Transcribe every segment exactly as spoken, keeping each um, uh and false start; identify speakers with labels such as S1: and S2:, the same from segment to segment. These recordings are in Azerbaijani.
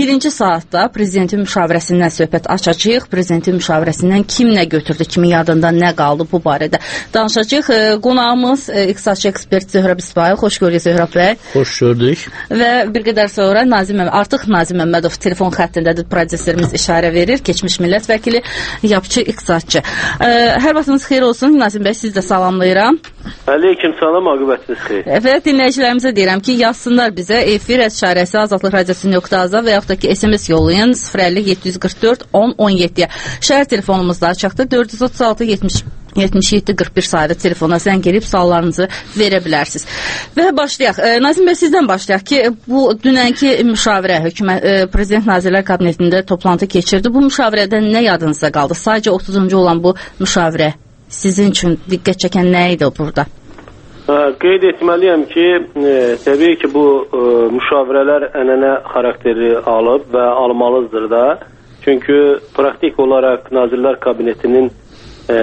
S1: birinci saatda prezidentin müşavirəsindən söhbət açacağıq. Prezidentin müşavirəsindən kim nə götürdü, kimin yadında nə qaldı bu barədə danışacağıq. Qonağımız iqtisadçı ekspert Zöhrəb İsmail. Xoş gördük Zöhrəb bəy.
S2: Xoş gördük.
S1: Və bir qədər sonra Nazim Məmmədov, artıq Nazim Məmmədov telefon xəttindədir, prodüserimiz işarə verir. Keçmiş millət vəkili, yapıcı iqtisadçı. Hər vaxtınız xeyir olsun. Nazim bəy, siz də salamlayıram.
S3: Aleyküm salam, aqibətiniz xeyir.
S1: Və dinləyicilərimizə deyirəm ki, yazsınlar bizə efir əşarəsi azadlıq radiosu.az və yaxud da ki, S M S yollayın sıfır əlli yeddi yüz qırx dörd on on yeddiyə. Şəhər telefonumuzda açıqdır. dörd yüz otuz altı yetmiş yeddi qırx bir sayılı telefona zəng edib suallarınızı verə bilərsiniz. Və başlayaq. Nazim bəy, sizdən başlayaq ki, bu dünənki müşavirə, hökumət, Prezident Nazirlər Kabinetində toplantı keçirdi. Bu müşavirədən nə yadınızda qaldı? Sadəcə otuzuncu olan bu müşavirə sizin üçün diqqət çəkən nə idi burada?
S3: Qeyd etməliyəm ki, e, təbii ki, bu e, müşavirələr ənənə xarakteri alıb və almalıdır da. Çünki praktik olaraq Nazirlər Kabinetinin e,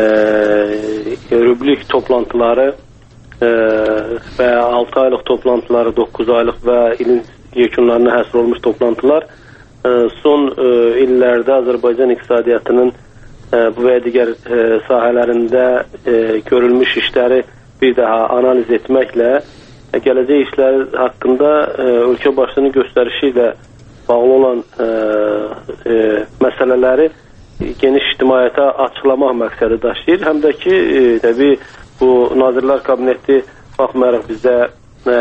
S3: rubrik toplantıları e, və altı aylıq toplantıları, doqquz aylıq və ilin yekunlarına həsr olmuş toplantılar e, son e, illərdə Azərbaycan iqtisadiyyatının e, bu və digər e, sahələrində e, görülmüş işləri bir daha analiz etməklə gələcək işlər haqqında e, ölkə başçısının göstərişi ilə bağlı olan e, e, məsələləri geniş ictimaiyyətə açıqlamaq məqsədi daşıyır. Həm də ki, e, təbii bu Nazirlər Kabineti baxmayaraq bizdə e,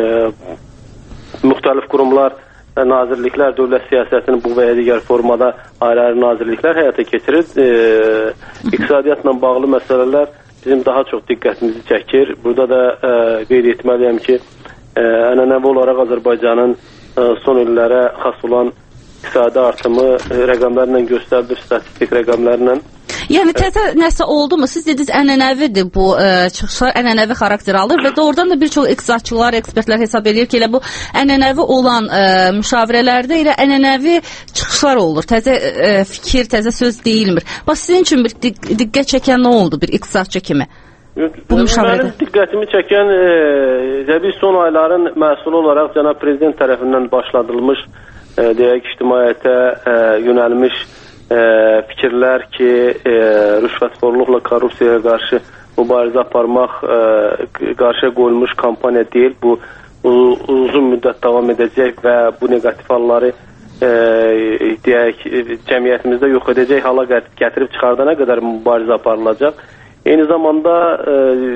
S3: e, müxtəlif qurumlar, e, nazirliklər, dövlət siyasətinin bu və ya digər formada ayrı-ayrı nazirliklər həyata keçirir. E, iqtisadiyyatla bağlı məsələlər bizim daha çox diqqətimizi çəkir. Burada da e, qeyd etməliyəm ki, e, ənənəvi olaraq Azərbaycanın e, son illərə xas olan iqtisadi artımı e, rəqəmlərlə göstərilir, statistik rəqəmlərlə.
S1: Yəni təzə nəsə oldu mu? Siz dediniz ənənəvidir bu e, çıxışlar, ənənəvi xarakter alır və doğrudan da bir çox iqtisadçılar, ekspertlər hesab edir ki, elə bu ənənəvi olan e, müşavirələrdə elə ənənəvi çıxışlar olur. Təzə e, fikir, təzə söz deyilmir. Bax, sizin üçün bir diq diqqət çəkən nə oldu bir iqtisadçı kimi? Bu müşavirədə. Mənim
S3: diqqətimi çəkən e, biz son ayların məhsulu olaraq cənab prezident tərəfindən başladılmış e, deyək ictimaiyyətə e, yönəlmiş E, fikirlər ki, e, rüşvətxorluqla korrupsiyaya qarşı mübarizə aparmaq e, qarşıya qoyulmuş kampaniya deyil. Bu uzun müddət davam edəcək və bu negativ halları e, deyək, cəmiyyətimizdə yox edəcək hala gətirib çıxardana qədər mübarizə aparılacaq. Eyni zamanda e,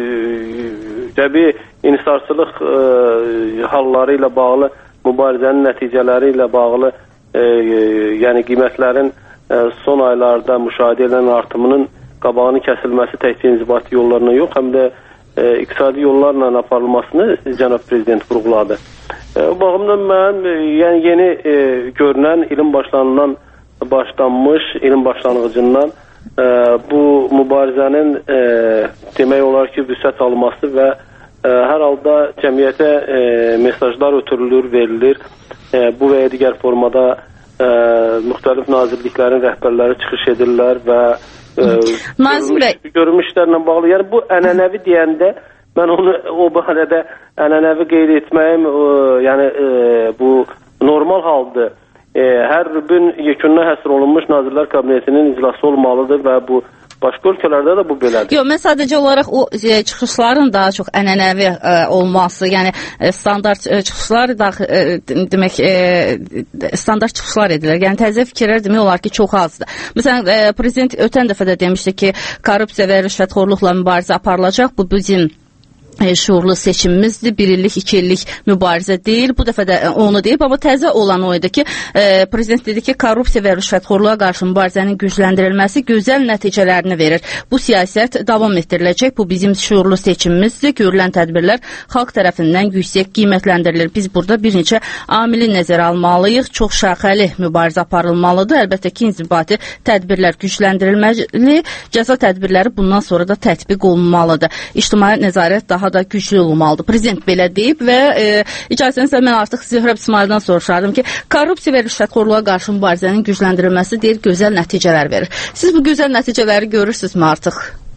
S3: təbii insarçılıq e, halları ilə bağlı, mübarizənin nəticələri ilə bağlı e, e, yəni qiymətlərin son aylarda müşahidə edilən artımının qabağının kəsilməsi təkcə inzibati yollarla yox, həm də e, iqtisadi yollarla aparılmasını cənab prezident vurğuladı. E, bu baxımdan mən e, yəni yeni e, görünən ilin başlanılan başlanmış, ilin başlanğıcından e, bu mübarizənin e, demək olar ki, vüsət alması və e, hər halda cəmiyyətə e, mesajlar ötürülür, verilir. E, bu və ya digər formada Ə, müxtəlif nazirliklərin rəhbərləri çıxış edirlər və ə, görülmüş, görülmüşlərlə bağlı. Yəni bu ənənəvi deyəndə mən onu o barədə ənənəvi qeyd etməyim, ə, yəni ə, bu normal haldır. Ə, hər gün yekununa həsr olunmuş Nazirlər Kabinetinin iclası olmalıdır və bu başqa ölkələrdə də bu belədir.
S1: Yox, mən sadəcə olaraq o e, çıxışların daha çox ənənəvi e, olması, yəni e, standart e, çıxışlar daxil e, demək e, standart çıxışlar edilir. Yəni təzə fikirlər demək olar ki, çox azdır. Məsələn, e, prezident ötən dəfə də demişdi ki, korrupsiya və rüşvətxorluqla mübarizə aparılacaq. Bu bizim şuurlu seçimimizdir. Bir illik, iki illik mübarizə deyil. Bu dəfə də onu deyib, amma təzə olan o idi ki, e, prezident dedi ki, korrupsiya və rüşvətxorluğa qarşı mübarizənin gücləndirilməsi gözəl nəticələrini verir. Bu siyasət davam etdiriləcək. Bu bizim şuurlu seçimimizdir. Görülən tədbirlər xalq tərəfindən yüksək qiymətləndirilir. Biz burada bir neçə amili nəzərə almalıyıq. Çox şaxəli mübarizə aparılmalıdır. Əlbəttə ki, inzibati tədbirlər gücləndirilməli. Cəza tədbirləri bundan sonra da tətbiq olunmalıdır. İctimai nəzarət daha da güclü olmalıdır. Prezident belə deyib və e, icazənizlə mən artıq Zöhrəb İsmaildən soruşardım ki, korrupsiya və rüşvətxorluğa qarşı mübarizənin gücləndirilməsi deyir, gözəl nəticələr verir. Siz bu gözəl nəticələri görürsünüzmü artıq?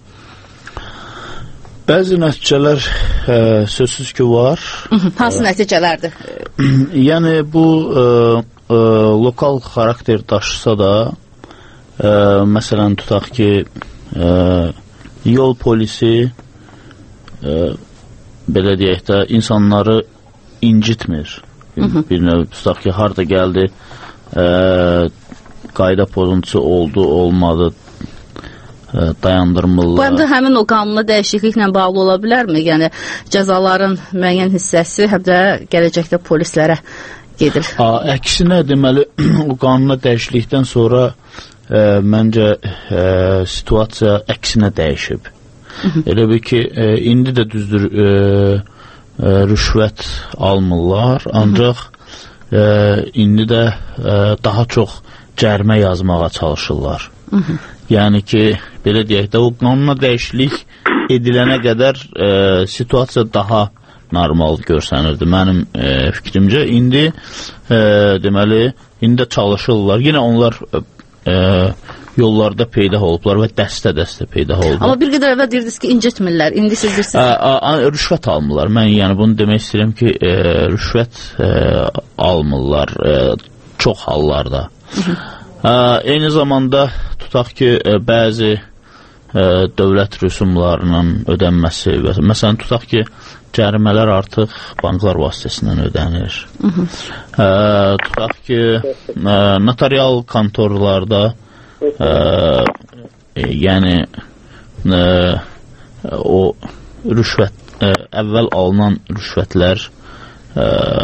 S2: Bəzi nəticələr ə, sözsüz ki var.
S1: Hansı nəticələrdir?
S2: Yəni bu ə, ə, lokal xarakter daşısa da, ə, məsələn, tutaq ki, ə, yol polisi ə, belə deyək də, insanları incitmir. Hı -hı. Bir növ, tutaq ki, harada gəldi, ə, qayda pozuntusu oldu, olmadı, ə, dayandırmırlar.
S1: Bu həm də həmin o qanuna dəyişikliklə bağlı ola bilərmi? Yəni, cəzaların müəyyən hissəsi həm də gələcəkdə polislərə gedir.
S2: A, əksinə, deməli, o qanuna dəyişiklikdən sonra ə, məncə ə, situasiya əksinə dəyişib. Hı -hı. Elə bir ki, ə, indi də düzdür, ə, ə, rüşvət almırlar, ancaq ə, indi də ə, daha çox cərimə yazmağa çalışırlar. Hı -hı. Yəni ki, belə deyək də, o qanuna dəyişiklik edilənə qədər ə, situasiya daha normal görsənirdi mənim ə, fikrimcə. İndi ə, deməli, indi də çalışırlar. Yenə onlar ə, yollarda peyda olublar və dəstə-dəstə peyda olublar.
S1: Amma bir qədər əvvəl deyirdiniz ki, incitmirlər. İndi siz deyirsiniz.
S2: Rüşvət almırlar. Mən yəni bunu demək istəyirəm ki, ə, rüşvət ə, almırlar ə, çox hallarda. Hı -hı. Ə, eyni zamanda tutaq ki, ə, bəzi ə, dövlət rüsumlarının ödənməsi, məsələn, tutaq ki, cərimələr artıq banklar vasitəsindən ödənir. Hı -hı. Ə, tutaq ki, ə, notarial kontorlarda ə, e, yəni ə, o rüşvət, ə, əvvəl alınan rüşvətlər ə,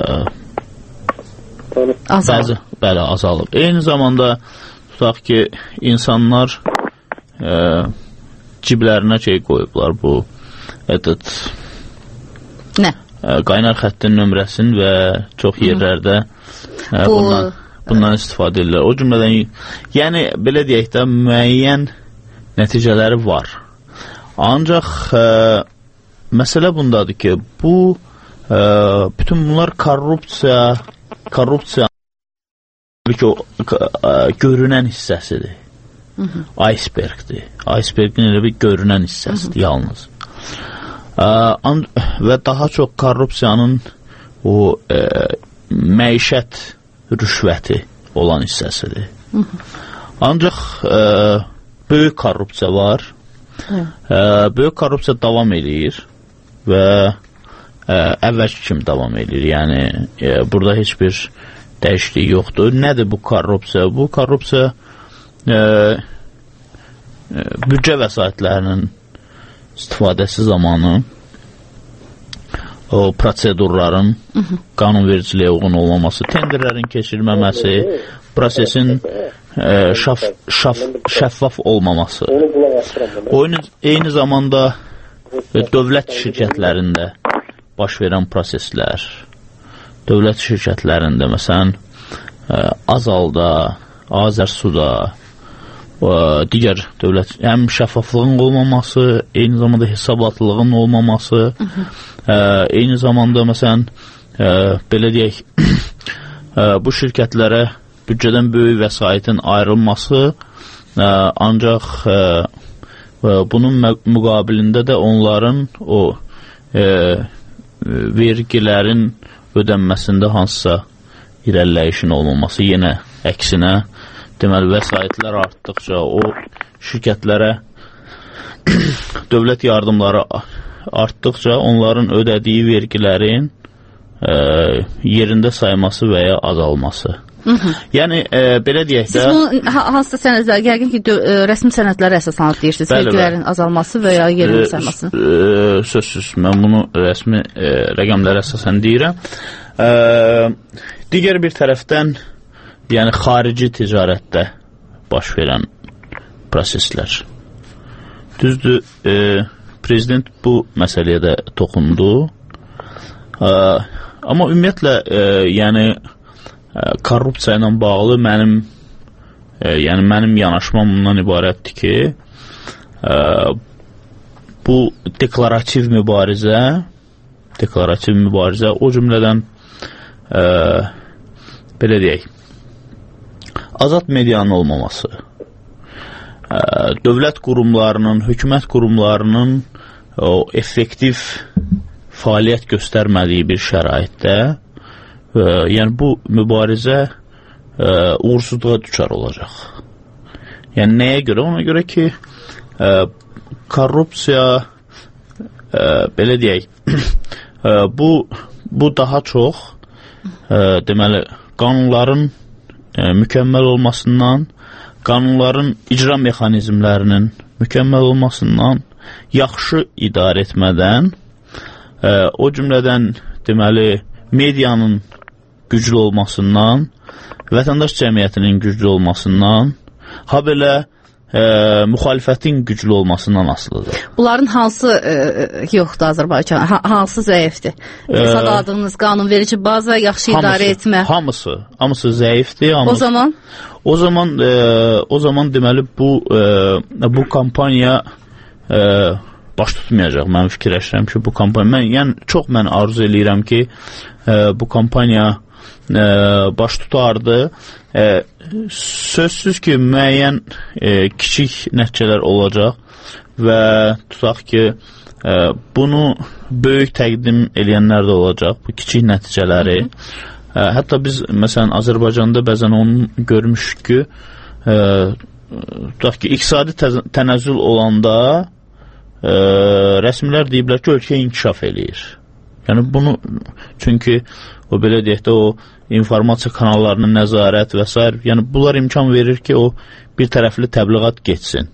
S2: bəzi, bəli, azalıb. Eyni zamanda tutaq ki, insanlar ə, ciblərinə şey qoyublar bu edet,
S1: nə?
S2: Ə, qaynar xəttin nömrəsini və çox yerlərdə ə, bu... bundan, bundan istifadə edirlər. O cümlədən, yəni, belə deyək də, müəyyən nəticələri var. Ancaq ə, məsələ bundadır ki, bu ə, bütün bunlar korrupsiya korrupsiya ki, o ə, görünən hissəsidir. Hı -hı. Icebergdir. Icebergin elə bir görünən hissəsidir, hı -hı. yalnız. Ə, və daha çox korrupsiyanın o ə, məişət rüşvəti olan hissəsidir. Hı -hı. Ancaq ə, böyük korrupsiya var. Ə, böyük korrupsiya davam edir və ə, əvvəlki kimi davam edir. Yəni, ə, burada heç bir dəyişiklik yoxdur. Nədir bu korrupsiya? Bu korrupsiya ə, ə, büdcə vəsaitlərinin istifadəsi zamanı o prosedurların qanunvericiliyə uyğun olmaması, tenderlərin keçirilməməsi, prosesin ə, şaf, şaf, şəffaf olmaması. Oyun, eyni zamanda ə, dövlət şirkətlərində baş verən proseslər, dövlət şirkətlərində, məsələn, ə, Azalda, Azərsuda, ə, digər dövlət, həm şəffaflığın olmaması, eyni zamanda hesabatlığın olmaması, hı -hı. Ə, eyni zamanda, məsələn, ə, belə deyək, ə, bu şirkətlərə büdcədən böyük vəsaitin ayrılması, ə, ancaq ə, ə, bunun müqabilində də onların o ə, vergilərin ödənməsində hansısa irəliləyişin olmaması, yenə əksinə, deməli, vəsaitlər artdıqca o şirkətlərə dövlət yardımları artdıqca onların ödədiyi vergilərin ə, yerində sayması və ya azalması. Hı -hı. Yəni, ə, belə deyək də...
S1: Siz bunu hansısa sənədlər, yəqin ki, ə, rəsmi sənədlərə əsaslanıb deyirsiniz, vergilərin azalması və ya yerində sayması.
S2: Ə, sözsüz, mən bunu rəsmi ə, rəqəmlərə əsasən deyirəm. Ə, digər bir tərəfdən, yəni xarici ticarətdə baş verən proseslər. Düzdür, ə, prezident bu məsələyə də toxundu. Ə, amma ümumiyyətlə, ə, yəni, korrupsiya ilə bağlı mənim e, yəni mənim yanaşmam bundan ibarətdir ki, e, bu deklarativ mübarizə deklarativ mübarizə o cümlədən e, belə deyək, azad medianın olmaması, e, dövlət qurumlarının, hökumət qurumlarının o effektiv fəaliyyət göstərmədiyi bir şəraitdə, Ə, yəni bu mübarizə ə, uğursuzluğa düçar olacaq. Yəni nəyə görə? Ona görə ki, ə, korrupsiya, ə, belə deyək, ə, bu, bu daha çox ə, deməli, qanunların ə, mükəmməl olmasından, qanunların icra mexanizmlərinin mükəmməl olmasından, yaxşı idarə etmədən, ə, o cümlədən deməli, medianın güclü olmasından, vətəndaş cəmiyyətinin güclü olmasından, ha belə e, müxalifətin güclü olmasından asılıdır.
S1: Bunların hansı e, yoxdur Azərbaycan? Ha, hansı zəifdir? Sad adınız, qanunverici baza, yaxşı hamısı, idarə etmə.
S2: Hamısı, hamısı zəifdir. Hamısı,
S1: o zaman?
S2: O zaman, e, o zaman deməli bu, e, bu kampaniya e, baş tutmayacaq. Mən fikirləşirəm ki, bu kampaniya, mən, yəni çox mən arzu eləyirəm ki, e, bu kampaniya e, baş tutardı. E, sözsüz ki, müəyyən e, kiçik nəticələr olacaq və tutaq ki, e, bunu böyük təqdim eləyənlər də olacaq, bu kiçik nəticələri. E, hətta biz, məsələn, Azərbaycanda bəzən onu görmüşük ki, e, tutaq ki, iqtisadi tənəzzül olanda e, rəsmilər deyiblər ki, ölkə inkişaf eləyir. Yəni bunu, çünki o belə deyək də o informasiya kanallarının nəzarət və s. Yəni bunlar imkan verir ki, o bir tərəfli təbliğat geçsin.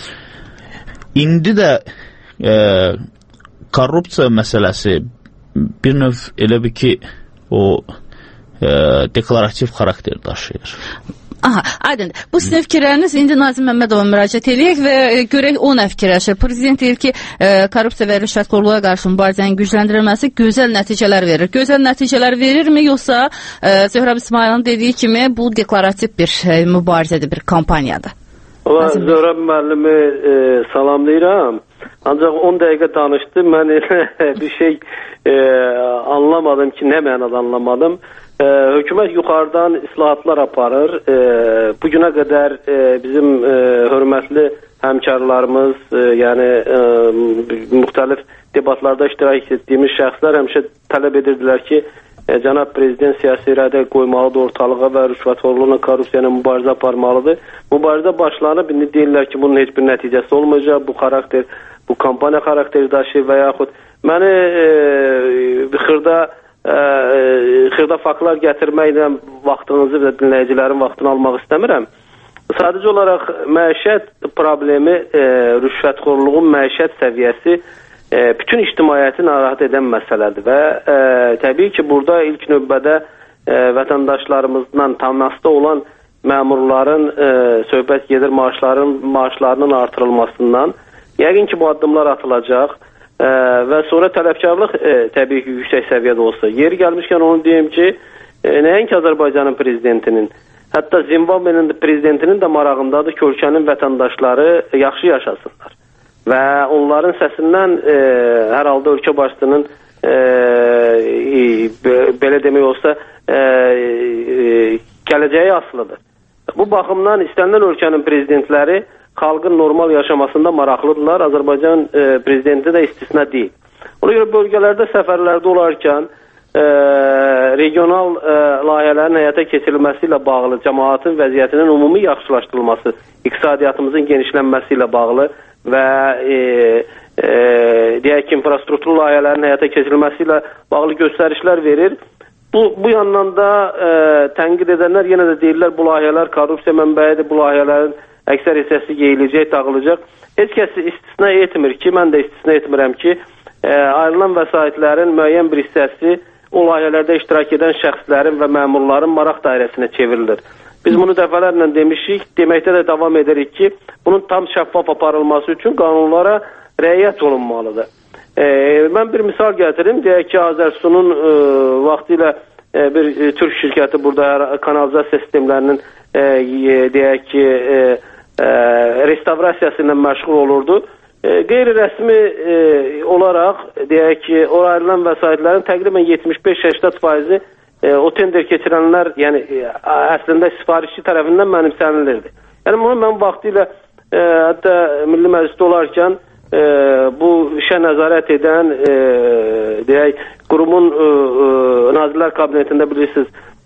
S2: İndi də e, korrupsiya məsələsi bir növ elə bir ki, o e, deklarativ xarakter daşıyır.
S1: Aha, aydın. Bu sizin fikirləriniz indi Nazim Məmmədova müraciət eləyək və e, görək o nə fikirləşir. Prezident deyir ki, e, korrupsiya və rüşvətxorluğa qarşı mübarizənin gücləndirilməsi gözəl nəticələr verir. Gözəl nəticələr verirmi, yoxsa e, Zöhrəb İsmayılın dediyi kimi bu deklarativ bir e, mübarizədir, bir kampaniyadır?
S3: Zöhrəb müəllimi e, salamlayıram. Ancaq on dəqiqə danışdı. Mən bir şey e, anlamadım ki, nə mənada anlamadım. E, hökumət yuxarıdan islahatlar aparır. E, bugünə qədər e, bizim e, hörmətli həmkarlarımız, e, yəni e, müxtəlif debatlarda iştirak etdiyimiz şəxslər həmişə tələb edirdilər ki, e, cənab prezident siyasi iradə qoymalıdır ortalığa və rüşvətxorluqla, korrupsiya ilə mübarizə aparmalıdır. Mübarizə başlanıb, indi deyirlər ki, bunun heç bir nəticəsi olmayacaq, bu xarakter, bu kampaniya xarakteri daşıyır və yaxud məni e, xırda Ə, xırda faktlar gətirməklə vaxtınızı və dinləyicilərin vaxtını almaq istəmirəm. Sadəcə olaraq məişət problemi, e, rüşvətxorluğun məişət səviyyəsi e, bütün ictimaiyyəti narahat edən məsələdir və e, təbii ki, burada ilk növbədə e, vətəndaşlarımızla təmasda olan məmurların e, söhbət gedir maaşların, maaşlarının artırılmasından. Yəqin ki, bu addımlar atılacaq. Ə, və sonra tələbkarlıq ə, təbii ki, yüksək səviyyədə olsa. Yeri gəlmişkən onu deyim ki, ə, nəinki Azərbaycanın prezidentinin, hətta Zimbabvenin prezidentinin də marağındadır ki, ölkənin vətəndaşları yaxşı yaşasınlar. Və onların səsindən ə, hər halda ölkə başçısının ə, ə, belə demək olsa ə, ə, gələcəyi asılıdır. Bu baxımdan istənilən ölkənin prezidentləri xalqın normal yaşamasında maraqlıdırlar. Azərbaycan e, prezidenti də istisna deyil. Ona görə bölgələrdə səfərlərdə olarkən e, regional e, layihələrin həyata keçirilməsi ilə bağlı, cəmaatın vəziyyətinin ümumi yaxşılaşdırılması, iqtisadiyyatımızın genişlənməsi ilə bağlı və e, e, deyək ki, infrastruktur layihələrin həyata keçirilməsi ilə bağlı göstərişlər verir. Bu, bu yandan da e, tənqid edənlər yenə də deyirlər, bu layihələr korrupsiya mənbəyidir, bu layihələrin əksər hissəsi yeyiləcək, dağılacaq. Heç kəs istisna etmir ki, mən də istisna etmirəm ki, e, ayrılan vəsaitlərin müəyyən bir hissəsi o layihələrdə iştirak edən şəxslərin və məmurların maraq dairəsinə çevrilir. Biz bunu dəfələrlə demişik, deməkdə də davam edirik ki, bunun tam şəffaf aparılması üçün qanunlara riayət olunmalıdır. E, mən bir misal gətirim, deyək ki, Azərsunun e, vaxtilə e, bir e, türk şirkəti burada kanalizasiya sistemlərinin e, deyək ki, e, e, restavrasiyası ilə məşğul olurdu. E, qeyri-rəsmi e, olaraq deyək ki, ora ayrılan vəsaitlərin təqribən yetmiş beş səksən faizi e, o tender keçirənlər, yəni e, əslində sifarişçi tərəfindən mənimsənilirdi. Yəni bunu mən vaxtilə e, hətta Milli Məclisdə olarkən e, bu işə nəzarət edən e, deyək, qurumun e, e, Nazirlər Kabinetində bilirsiniz,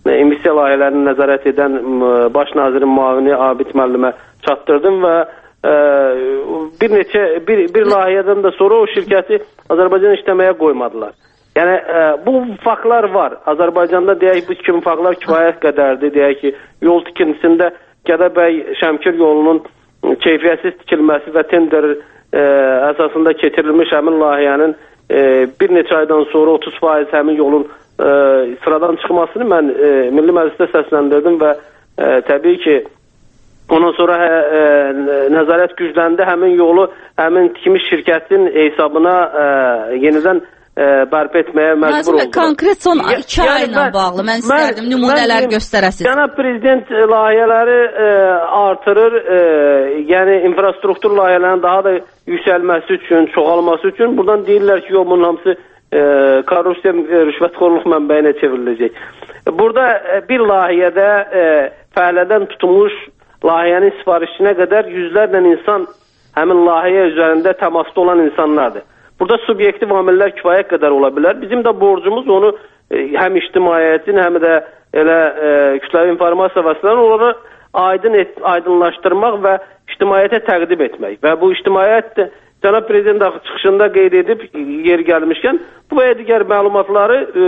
S3: investisiya layihələrini nəzarət edən baş nazirin müavini Abid müəllimə çatdırdım və ə, bir neçə bir, bir layihədən də sonra o şirkəti Azərbaycan işləməyə qoymadılar. Yəni ə, bu faktlar var. Azərbaycanda deyək bu kimi faktlar kifayət qədərdir. Deyək ki, yol tikintisində Gədəbəy Şəmkir yolunun keyfiyyətsiz tikilməsi və tender ə, əsasında keçirilmiş həmin layihənin ə, bir neçə aydan sonra otuz faiz həmin yolun ə, sıradan çıxmasını mən ə, Milli Məclisdə səsləndirdim və ə, təbii ki, ondan sonra ə, ə, nəzarət gücləndi, həmin yolu həmin tikmiş şirkətin hesabına ə, yenidən ə, bərpa etməyə məcbur oldu.
S1: Konkret son iki yəni, ayla mən, bağlı mən istərdim nümunələr göstərəsiniz.
S3: Cənab Prezident layihələri ə, artırır, ə, yəni infrastruktur layihələrinin daha da yüksəlməsi üçün, çoxalması üçün buradan deyirlər ki, yox, bunun hamısı ə, korrupsiya, rüşvətxorluq mənbəyinə çevriləcək. Burada ə, bir layihədə ə, fəhlədən tutulmuş layihənin sifarişçinə qədər yüzlərlə insan həmin layihə üzərində təmasda olan insanlardır. Burada subyektiv amillər kifayət qədər ola bilər. Bizim də borcumuz onu e, həm ictimaiyyətin, həm də elə e, kütləvi informasiya vasitələrini onları aydın et, aydınlaşdırmaq və ictimaiyyətə təqdim etmək. Və bu ictimaiyyət də Cənab Prezident çıxışında qeyd edib, yeri gəlmişkən, bu və digər məlumatları e,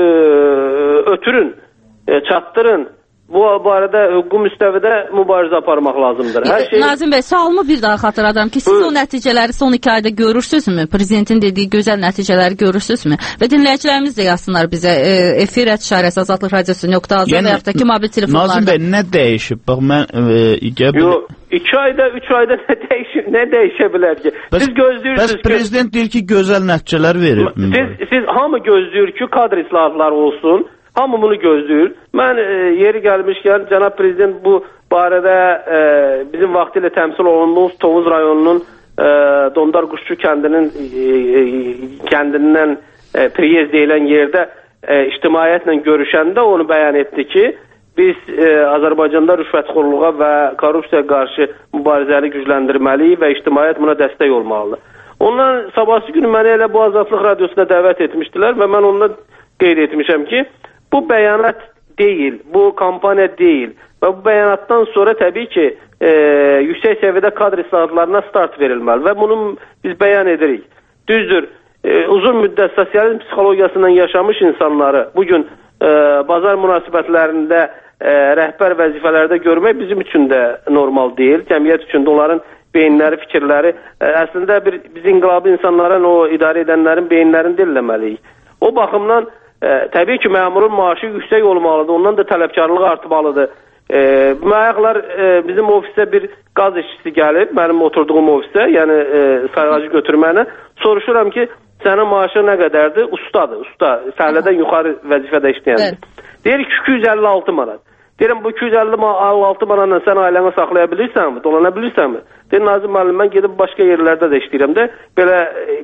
S3: ötürün, e, çatdırın. Bu barədə hüquqi müstəvidə mübarizə aparmaq lazımdır. Hər şey...
S1: Nazim bəy, sualımı bir daha xatırladım ki, siz o nəticələri son iki ayda görürsünüzmü? Prezidentin dediyi gözəl nəticələri görürsünüzmü? Və dinləyicilərimiz də yazsınlar bizə efir et işarəsi azadlıq radiosu nöqtə az yəni, və yaxud da ki, mobil telefonlarda.
S2: Nazim bəy, nə dəyişib? Bax, mən... E, gəb...
S3: Yo, iki ayda, üç ayda nə, dəyişib, nə dəyişə bilər ki? Bəs, siz gözləyirsiniz
S2: bəs prezident ki... deyir ki, gözəl nəticələr verir.
S3: Siz, siz hamı gözləyir ki, kadr islahatları olsun. Hamı bunu gözləyir. Mən e, yeri gəlmişkən Cənab Prezident bu barədə e, bizim vaxtilə təmsil olunduğumuz Tovuz rayonunun e, Dondar Quşçu kəndinin e, e, kəndindən e, Priyez deyilən yerdə e, ictimaiyyətlə görüşəndə onu bəyan etdi ki, biz e, Azərbaycanda rüşvətxorluğa və korrupsiyaya qarşı mübarizəni gücləndirməliyik və ictimaiyyət buna dəstək olmalıdır. Ondan sabahsı günü məni elə bu Azadlıq radiosuna dəvət etmişdilər və mən ondan qeyd etmişəm ki, bu bəyanat deyil, bu kampaniya deyil və bu bəyanatdan sonra təbii ki, e, yüksək səviyyədə kadr islahatlarına start verilməli və bunu biz bəyan edirik. Düzdür, e, uzun müddət sosializm psixologiyasından yaşamış insanları bugün e, bazar münasibətlərində e, rəhbər vəzifələrdə görmək bizim üçün də normal deyil. Cəmiyyət üçün də onların beyinləri, fikirləri, e, əslində bir, biz inqilabı insanların, o idarə edənlərin beyinlərini dinləməliyik. O baxımdan E, təbii ki, məmurun maaşı yüksək olmalıdır, ondan da tələbkarlıq artmalıdır. E, Məyaqlar e, bizim ofisə bir qaz işçisi gəlib, mənim oturduğum ofisə, yəni e, sayğacı götürməyinə. Soruşuram ki, sənin maaşı nə qədərdir? Ustadır, usta, fəhlədən yuxarı vəzifədə işləyəndir. Evet. Deyir ki, iki yüz əlli altı manat. Deyirəm, bu iki yüz əlli altı manatla sən ailəni saxlaya bilirsənmi, dolana bilirsənmi? Deyir, Nazim müəllim, mən gedib başqa yerlərdə də işləyirəm də, belə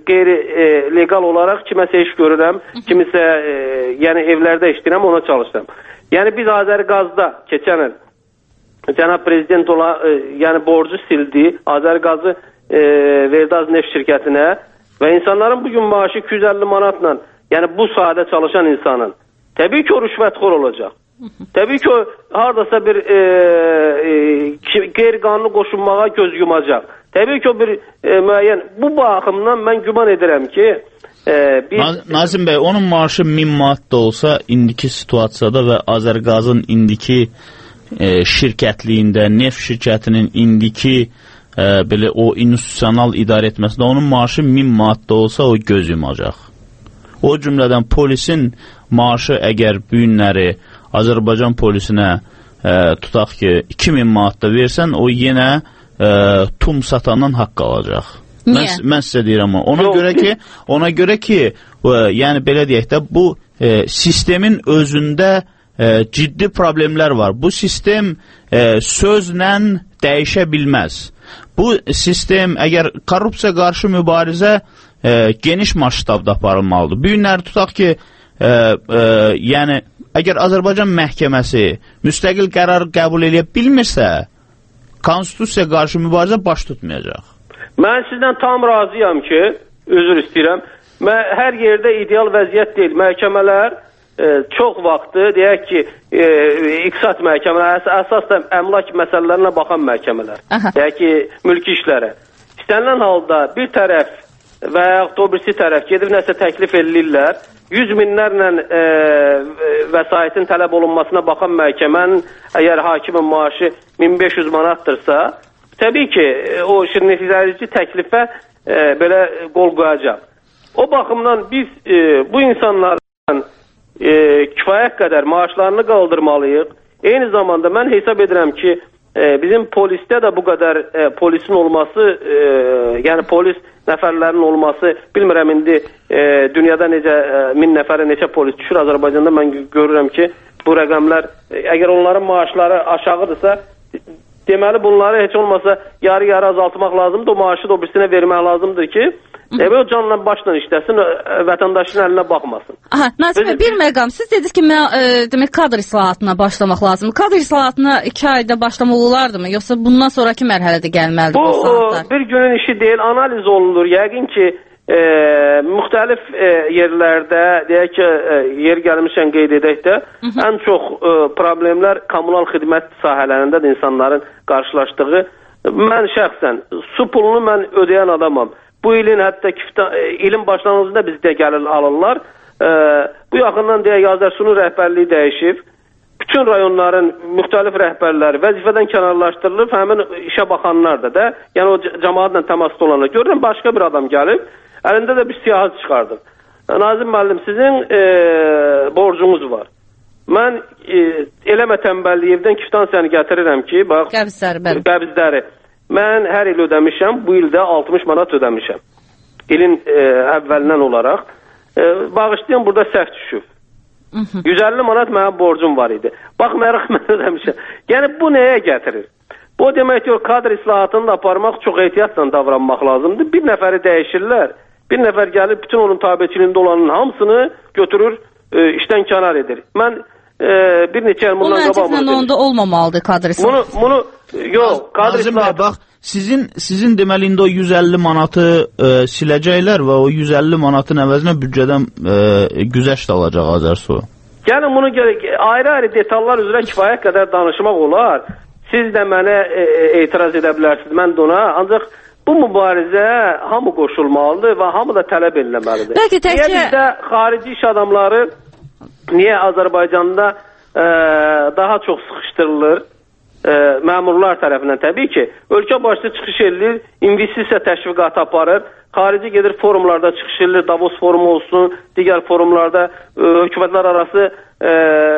S3: qeyri-legal e, olaraq kiməsə iş görürəm, kimisə e, yəni evlərdə işləyirəm, ona çalışıram. Yəni biz Azərqazda keçən il Cənab Prezident ola, e, yəni borcu sildi, Azərqazı e, verdi az neft şirkətinə və insanların bugün maaşı iki yüz əlli manatla, yəni bu sahədə çalışan insanın, təbii ki, o rüşvətxor olacaq. Təbii ki, o haradasa bir e, e, qeyri-qanuni qoşulmağa göz yumacaq. Təbii ki, o bir e, müəyyən, bu baxımdan mən güman edirəm ki, e, bir...
S2: Nazim bəy, onun maaşı min manat da olsa, indiki situasiyada və Azərqazın indiki e, şirkətliyində, neft şirkətinin indiki e, belə o institusional idarə etməsində onun maaşı min manat da olsa, o göz yumacaq. O cümlədən polisin maaşı əgər bu günləri Azərbaycan polisinə e, tutaq ki, iki min manat da versən, o yenə e, tum satandan haqq alacaq. Mən, mən sizə deyirəm, ona Yok. görə ki, ona görə ki, e, yəni belə deyək də, bu e, sistemin özündə e, ciddi problemlər var. Bu sistem e, sözlə dəyişə bilməz. Bu sistem, əgər korrupsiya qarşı mübarizə e, geniş masştabda aparılmalıdır. Bu günləri tutaq ki, e, e, yəni əgər Azərbaycan məhkəməsi müstəqil qərar qəbul edə bilmirsə, konstitusiya qarşı mübarizə baş tutmayacaq.
S3: Mən sizdən tam razıyam ki, özür istəyirəm, hər yerdə ideal vəziyyət deyil. Məhkəmələr, e, çox vaxtı deyək ki, e, iqtisad məhkəmələri, əsas da əmlak məsələlərinə baxan məhkəmələr, Aha. deyək ki, mülki işlərə. İstənilən halda bir tərəf və yaxud o birisi tərəf gedir nəsə təklif edirlər, yüz minlərlə e, vəsaitin tələb olunmasına baxan məhkəmənin əgər hakimin maaşı min beş yüz manatdırsa, təbii ki, o şirinləşdirici təklifə e, belə qol qoyacaq. O baxımdan biz e, bu insanlardan e, kifayət qədər maaşlarını qaldırmalıyıq. Eyni zamanda mən hesab edirəm ki, e, bizim polisdə də bu qədər e, polisin olması, e, yəni polis nəfərlərinin olması, bilmirəm indi e, dünyada necə e, min nəfərə neçə polis düşür. Azərbaycanda mən görürəm ki, bu rəqəmlər, e, əgər onların maaşları aşağıdırsa, deməli bunları heç olmasa yarı-yarı azaltmaq lazımdır, o maaşı da o birisinə vermək lazımdır ki, evet, o canla başla işləsin, vətəndaşın əlinə baxmasın.
S1: Aha, Nazim bəy, bir məqam, siz dediniz ki, mən, e, demək, kadr islahatına başlamaq lazım. Kadr islahatına iki ayda başlamaq olardımı, yoxsa bundan sonraki mərhələdə gəlməlidir bu, bu islahatlar?
S3: Bu bir günün işi deyil, analiz olunur. Yəqin ki, e, müxtəlif e, yerlərdə, deyək ki, e, yer gəlmişən qeyd edək də, Hı -hı. ən çox e, problemlər kommunal xidmət sahələrində də insanların qarşılaşdığı. Mən şəxsən, su pulunu mən ödəyən adamam. Bu ilin hətta kifta, ilin başlanğıcında bizdə gəlir alırlar. E, bu yaxından deyək, Azərsunun rəhbərliyi dəyişib. Bütün rayonların müxtəlif rəhbərləri vəzifədən kənarlaşdırılıb, həmin işə baxanlar da da, yəni o cəmaatla təmasda olanlar. Görürəm, başqa bir adam gəlib, əlində də bir siyahı çıxardım. Nazim müəllim, sizin e, borcunuz var. Mən e, eləmə tənbəlliyevdən kiftansiyanı gətirirəm ki, bax,
S1: qəbzləri, bəli.
S3: Qəbzləri. Mən hər il ödəmişəm, bu ildə altmış manat ödəmişəm. İlin e, əvvəlindən olaraq. E, bağışlayan burada səhv düşüb. yüz əlli manat mənim borcum var idi. Baxmayaraq mən ödəmişəm. Yəni bu nəyə gətirir? Bu demək ki, o kadr islahatını da aparmaq çox ehtiyatla davranmaq lazımdır. Bir nəfəri dəyişirlər. Bir nəfər gəlib bütün onun tabiçiliyində olanın hamısını götürür, e, işdən kənar edir. Mən e, bir neçə il bundan qabaq bunu demişdim.
S1: onda olmamalıdır kadr islahatı.
S3: Bunu, bunu yox, kadr islahatı.
S2: Bax, sizin sizin deməli indi o yüz əlli manatı e, siləcəklər və o yüz əlli manatın əvəzinə büdcədən e, güzəşt alacaq Azərsu.
S3: Yəni bunu ayrı-ayrı detallar üzrə kifayət qədər danışmaq olar. Siz də mənə e, etiraz edə bilərsiniz, mən də ona. Ancaq bu mübarizə hamı qoşulmalıdır və hamı da tələb ediləməlidir.
S1: Bəlkə təkcə...
S3: Niyə bizdə xarici iş adamları niyə Azərbaycanda e, daha çox sıxışdırılır? E, məmurlar tərəfindən təbii ki, ölkə başçı çıxış edilir, investisiya təşviqatı aparır, xarici gedir forumlarda çıxış edilir, Davos forumu olsun, digər forumlarda e, hökumətlər arası e,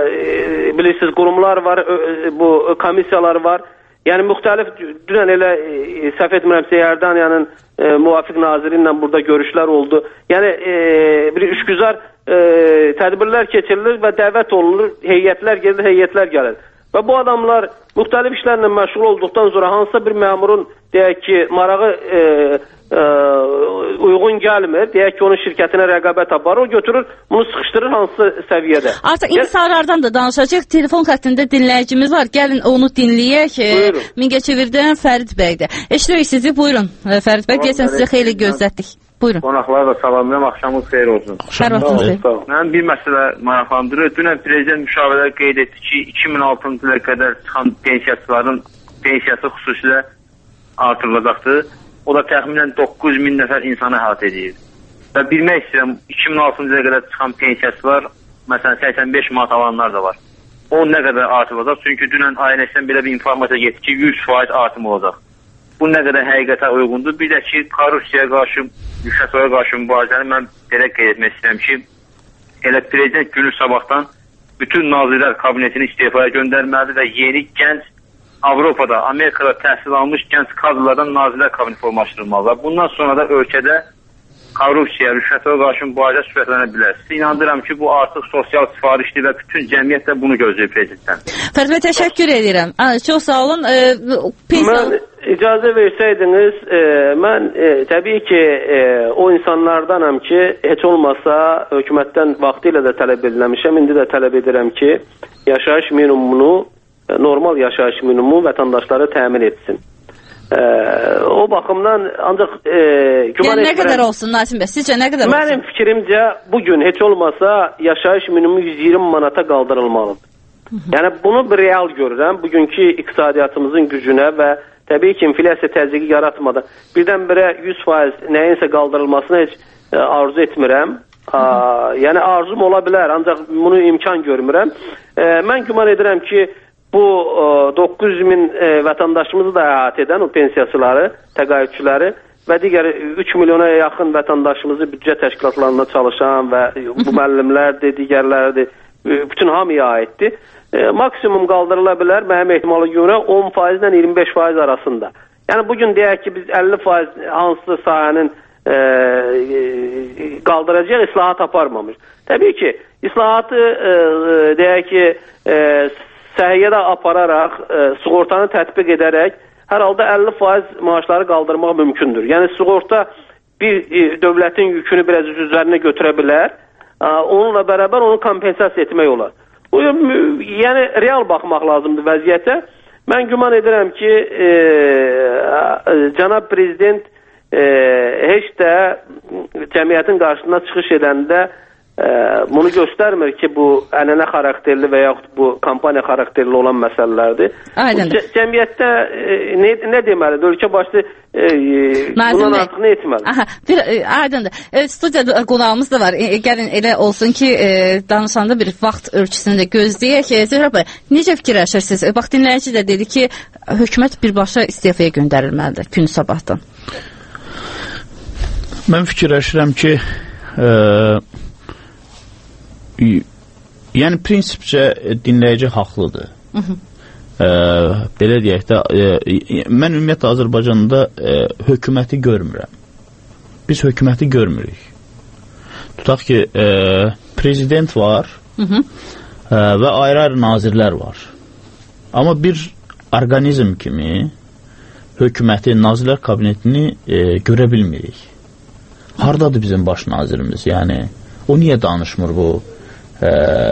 S3: e, bilirsiniz, qurumlar var, e, bu komissiyalar var. Yəni müxtəlif, dünən elə e, səhv etmirəmsə Yərdaniyanın e, müvafiq naziri ilə burada görüşlər oldu. Yəni e, bir üçgüzar e, tədbirlər keçirilir və dəvət olunur, heyətlər gedir, heyətlər gəlir. Və bu adamlar müxtəlif işlərlə məşğul olduqdan sonra hansısa bir məmurun, deyək ki, marağı e, e, uyğun gəlmir, deyək ki, onun şirkətinə rəqabət aparır, o götürür, bunu sıxışdırır hansısa səviyyədə.
S1: Artıq intisarlardan da danışacaq, telefon xəttində dinləyicimiz var, gəlin onu dinləyək.
S3: Buyurun.
S1: Mingəçevirdən Fərid bəydir. Eşidirik sizi, buyurun. Fərid bəy, deyəsən sizə xeyli gözlətdik. Buyurun.
S4: Qonaqlar da salamlayam, axşamınız xeyir olsun.
S1: Hər vaxtınız xeyir.
S4: Mənim bir məsələ maraqlandırır. Dünən prezident müşavirələr qeyd etdi ki, iki min altıncı ilə qədər çıxan pensiyaçıların pensiyası xüsusilə artırılacaqdır. O da təxminən doqquz min nəfər insanı əhatə edir. Və bilmək istəyirəm, iki min altıncı ilə qədər çıxan pensiyaçılar, məsələn, səksən beş manat alanlar da var. O nə qədər artırılacaq? Çünki dünən I N S-dən belə bir informasiya getdi ki, yüz faiz artım olacaq. Bu nə qədər həqiqətə uyğundur? Bir də ki, korrupsiyaya qarşı, rüşvətlərə qarşı mübarizəni mən belə qeyd etmək istəyirəm ki, elə prezident günü sabahdan bütün nazirlər kabinetini istifaya göndərməlidir və yeni gənc Avropada, Amerikada təhsil almış gənc kadrlardan nazirlər kabineti formalaşdırılmalıdır. Bundan sonra da ölkədə korrupsiya, rüşvətlərə qarşı mübarizə sürətlənə bilər. Sizə inandırıram ki, bu artıq sosial sifarişdir və bütün cəmiyyət də bunu gözləyir prezidentdən.
S1: Fərid bəy, təşəkkür edirəm. Çox sağ olun. E, pensiya...
S3: Mən icazə versəydiniz, e, mən e, təbii ki, e, o insanlardanam ki, heç olmasa hökumətdən vaxtilə də tələb ediləmişəm, indi də tələb edirəm ki, yaşayış minimumunu, normal yaşayış minimumu vətəndaşlara təmin etsin. E, o baxımdan ancaq e, güman
S1: yəni, nə qədər olsun Nasim bəy? Sizcə nə qədər
S3: mənim
S1: olsun?
S3: fikrimcə bugün heç olmasa yaşayış minimumu yüz iyirmi manata qaldırılmalıdır. Yəni bunu bir real görürəm. Bugünkü iqtisadiyyatımızın gücünə və təbii ki, inflyasiya təzyiqi yaratmadan birdən-birə yüz faiz nəyinsə qaldırılmasını heç e, arzu etmirəm. A, yəni arzum ola bilər, ancaq bunu imkan görmürəm. E, mən güman edirəm ki, bu e, doqquz yüz min e, vətəndaşımızı da əhatə edən o pensiyasıları, təqaüdçüləri və digər üç milyona yaxın vətəndaşımızı büdcə təşkilatlarında çalışan və bu müəllimlərdir, digərlərdir, bütün hamıya aiddir. E, maksimum qaldırıla bilər mənim ehtimala görə on faizlə iyirmi beş faiz arasında. Yəni bugün deyək ki, biz əlli faiz hansı sahənin e, e, qaldıracaq islahat aparmamış. Təbii ki, islahatı e, deyək ki, e, səhiyyədə apararaq, e, sığortanı tətbiq edərək hər halda əlli faiz maaşları qaldırmaq mümkündür. Yəni sığorta bir e, dövlətin yükünü biraz üzərinə götürə bilər. E, onunla bərabər onu kompensasiya etmək olar. Bu, yəni real baxmaq lazımdır vəziyyətə. Mən güman edirəm ki, e, cənab prezident e, heç də cəmiyyətin qarşısına çıxış edəndə e, bunu göstərmir ki, bu ənənə xarakterli və yaxud bu kampaniya xarakterli olan məsələlərdir. Cə cəmiyyətdə e, nə, nə deməlidir? Ölkə başlı e, bundan artıq nə etməlidir?
S1: Aha, bir, e, aydındır. E, studiyada qonağımız da var. E, gəlin elə olsun ki, e, danışanda bir vaxt ölçüsünü də gözləyək. E, Zöhrə bəy, necə fikirləşirsiniz? E, bax, dinləyici də dedi ki, hökumət birbaşa istifaya göndərilməlidir gün sabahdan.
S2: Mən fikirləşirəm ki, e, yəni prinsipcə dinləyici haqlıdır. Hı -hı. E, belə deyək də, e, mən ümumiyyətlə Azərbaycanda e, hökuməti görmürəm. Biz hökuməti görmürük. Tutaq ki, e, prezident var, hı -hı. E, və ayrı-ayrı nazirlər var. Amma bir orqanizm kimi hökuməti, nazirlər kabinetini e, görə bilmirik. Hardadır bizim baş nazirimiz? Yəni, o niyə danışmır bu e,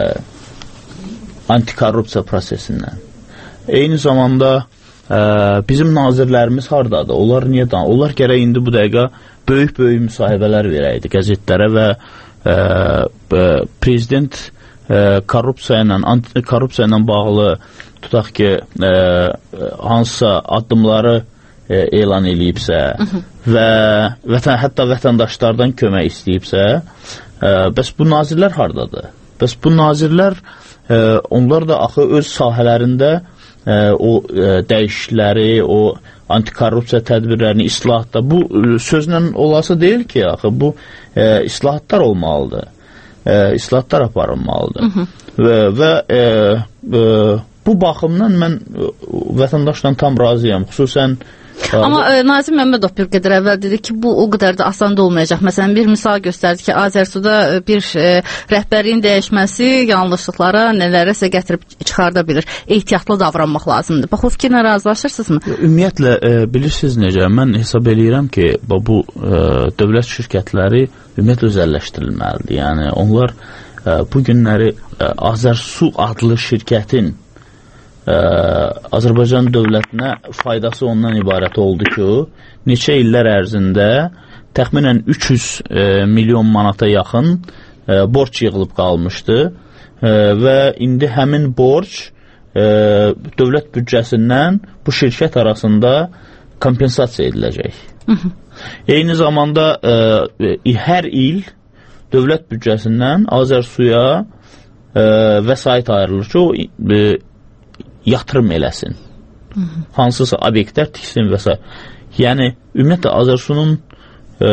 S2: antikorrupsiya prosesindən? Eyni zamanda e, bizim nazirlərimiz hardadır? Onlar niyə danışmır? Onlar gərək indi bu dəqiqə böyük-böyük müsahibələr verəydi qəzetlərə və e, e, prezident e, korrupsiya ilə, antikorrupsiya ilə bağlı tutaq ki, e, hansısa addımları e, elan eləyibsə və vətən, hətta vətəndaşlardan kömək istəyibsə, e, bəs bu nazirlər hardadır? Bəs bu nazirlər, e, onlar da axı öz sahələrində e, o e, dəyişiklikləri, o antikorrupsiya tədbirlərini, islahatda, bu sözlə olası deyil ki, axı bu e, islahatlar olmalıdır. E, islahatlar aparılmalıdır. Hı -hı. Və, və e, e, bu baxımdan mən vətəndaşla tam razıyam. Xüsusən
S1: Amma e, Nazim Məmmədov bir qədər əvvəl dedi ki, bu o qədər də asan da olmayacaq. Məsələn, bir misal göstərdi ki, Azərsuda bir e, rəhbərliyin dəyişməsi yanlışlıqlara, nələrəsə gətirib çıxarda bilir. Ehtiyatlı davranmaq lazımdır. Bax, o fikirlə razılaşırsınızmı?
S2: Ümumiyyətlə, e, bilirsiniz necə, mən hesab eləyirəm ki, bu e, dövlət şirkətləri ümumiyyətlə özəlləşdirilməlidir. Yəni, onlar e, bu günləri e, Azərsu adlı şirkətin Ə, Azərbaycan dövlətinə faydası ondan ibarət oldu ki, neçə illər ərzində təxminən üç yüz e, milyon manata yaxın e, borc yığılıb qalmışdı e, və indi həmin borc e, dövlət büdcəsindən bu şirkət arasında kompensasiya ediləcək. Hı -hı. Eyni zamanda e, hər il dövlət büdcəsindən Azərsuya e, vəsait ayrılır ki, o e, yatırım eləsin. Hı -hı. Hansısa obyektlər tiksin və s. Yəni, ümumiyyətlə, Azərsunun e,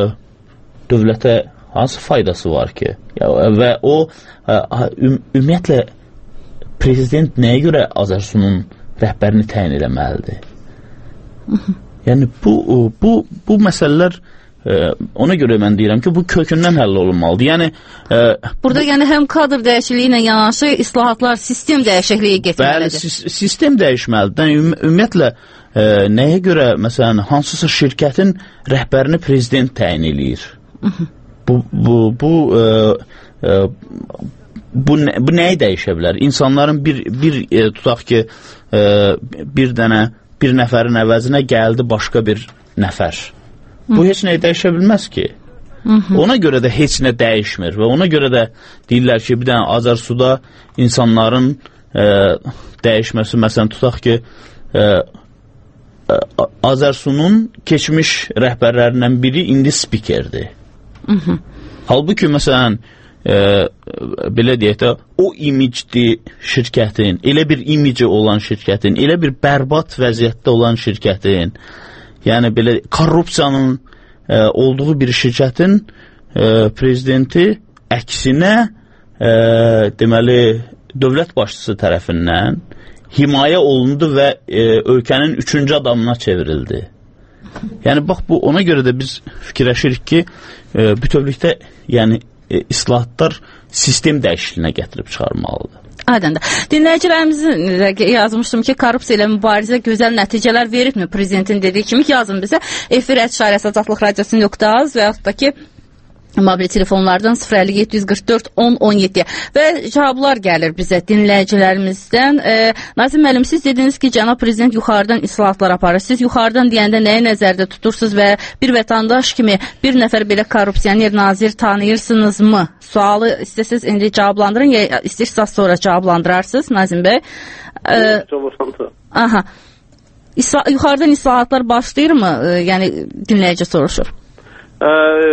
S2: dövlətə hansı faydası var ki? Ya, və o, e, üm, ümumiyyətlə, prezident nəyə görə Azərsunun rəhbərini təyin eləməlidir? Hı -hı. Yəni, bu, bu, bu məsələlər Ee, ona görə mən deyirəm ki, bu kökündən həll olunmalıdır. Yəni e,
S1: burada bu, yəni həm kadr dəyişikliyi ilə yanaşı islahatlar, sistem dəyişikliyi getməlidir.
S2: Bəli, sistem dəyişməlidir. Yəni, ümumiyyətlə e, nəyə görə məsələn hansısa şirkətin rəhbərini prezident təyin eləyir? bu bu bu e, e, bu, nə, bu nəyi dəyişə bilər? İnsanların bir bir e, tutaq ki, e, bir dənə bir nəfərin əvəzinə gəldi başqa bir nəfər. Bu heç nəyi dəyişə bilməz ki. Ona görə də heç nə dəyişmir və ona görə də deyirlər ki, bir dənə Azərsuda insanların e, dəyişməsi, məsələn tutaq ki, e, Azərsunun keçmiş rəhbərlərindən biri indi spikerdir. Halbuki məsələn e, belə deyək də, o imicli şirkətin, elə bir imici olan şirkətin, elə bir bərbad vəziyyətdə olan şirkətin, yəni belə korrupsiyanın e, olduğu bir şirkətin e, prezidenti əksinə e, deməli dövlət başçısı tərəfindən himayə olundu və e, ölkənin üçüncü adamına çevrildi. Yəni bax bu, ona görə də biz fikirləşirik ki, e, bütövlükdə yəni e, islahatlar sistem dəyişikliyinə gətirib çıxarmalıdır.
S1: Aydındır. Dinləyicilərimizin yazmışdım ki, korrupsiya ilə mübarizə gözəl nəticələr verirmi? Prezidentin dediyi kimi yazın bizə. Efir et şairəsi azadlıq radiosu nöqtə az və yaxud da ki mobil telefonlardan sıfır əlli yeddi yüz qırx dörd on on yeddi və cavablar gəlir bizə dinləyicilərimizdən. E, Nazim müəllim, siz dediniz ki, cənab prezident yuxarıdan islahatlar aparır. Siz yuxarıdan deyəndə nəyi nəzərdə tutursunuz və bir vətəndaş kimi bir nəfər belə korrupsioner nazir tanıyırsınızmı? Sualı istəsiniz indi cavablandırın ya istəyirsiniz sonra cavablandırarsınız Nazim bəy. E, aha. İsla, yuxarıdan islahatlar başlayırmı? E, yəni dinləyici soruşur.
S3: Ə,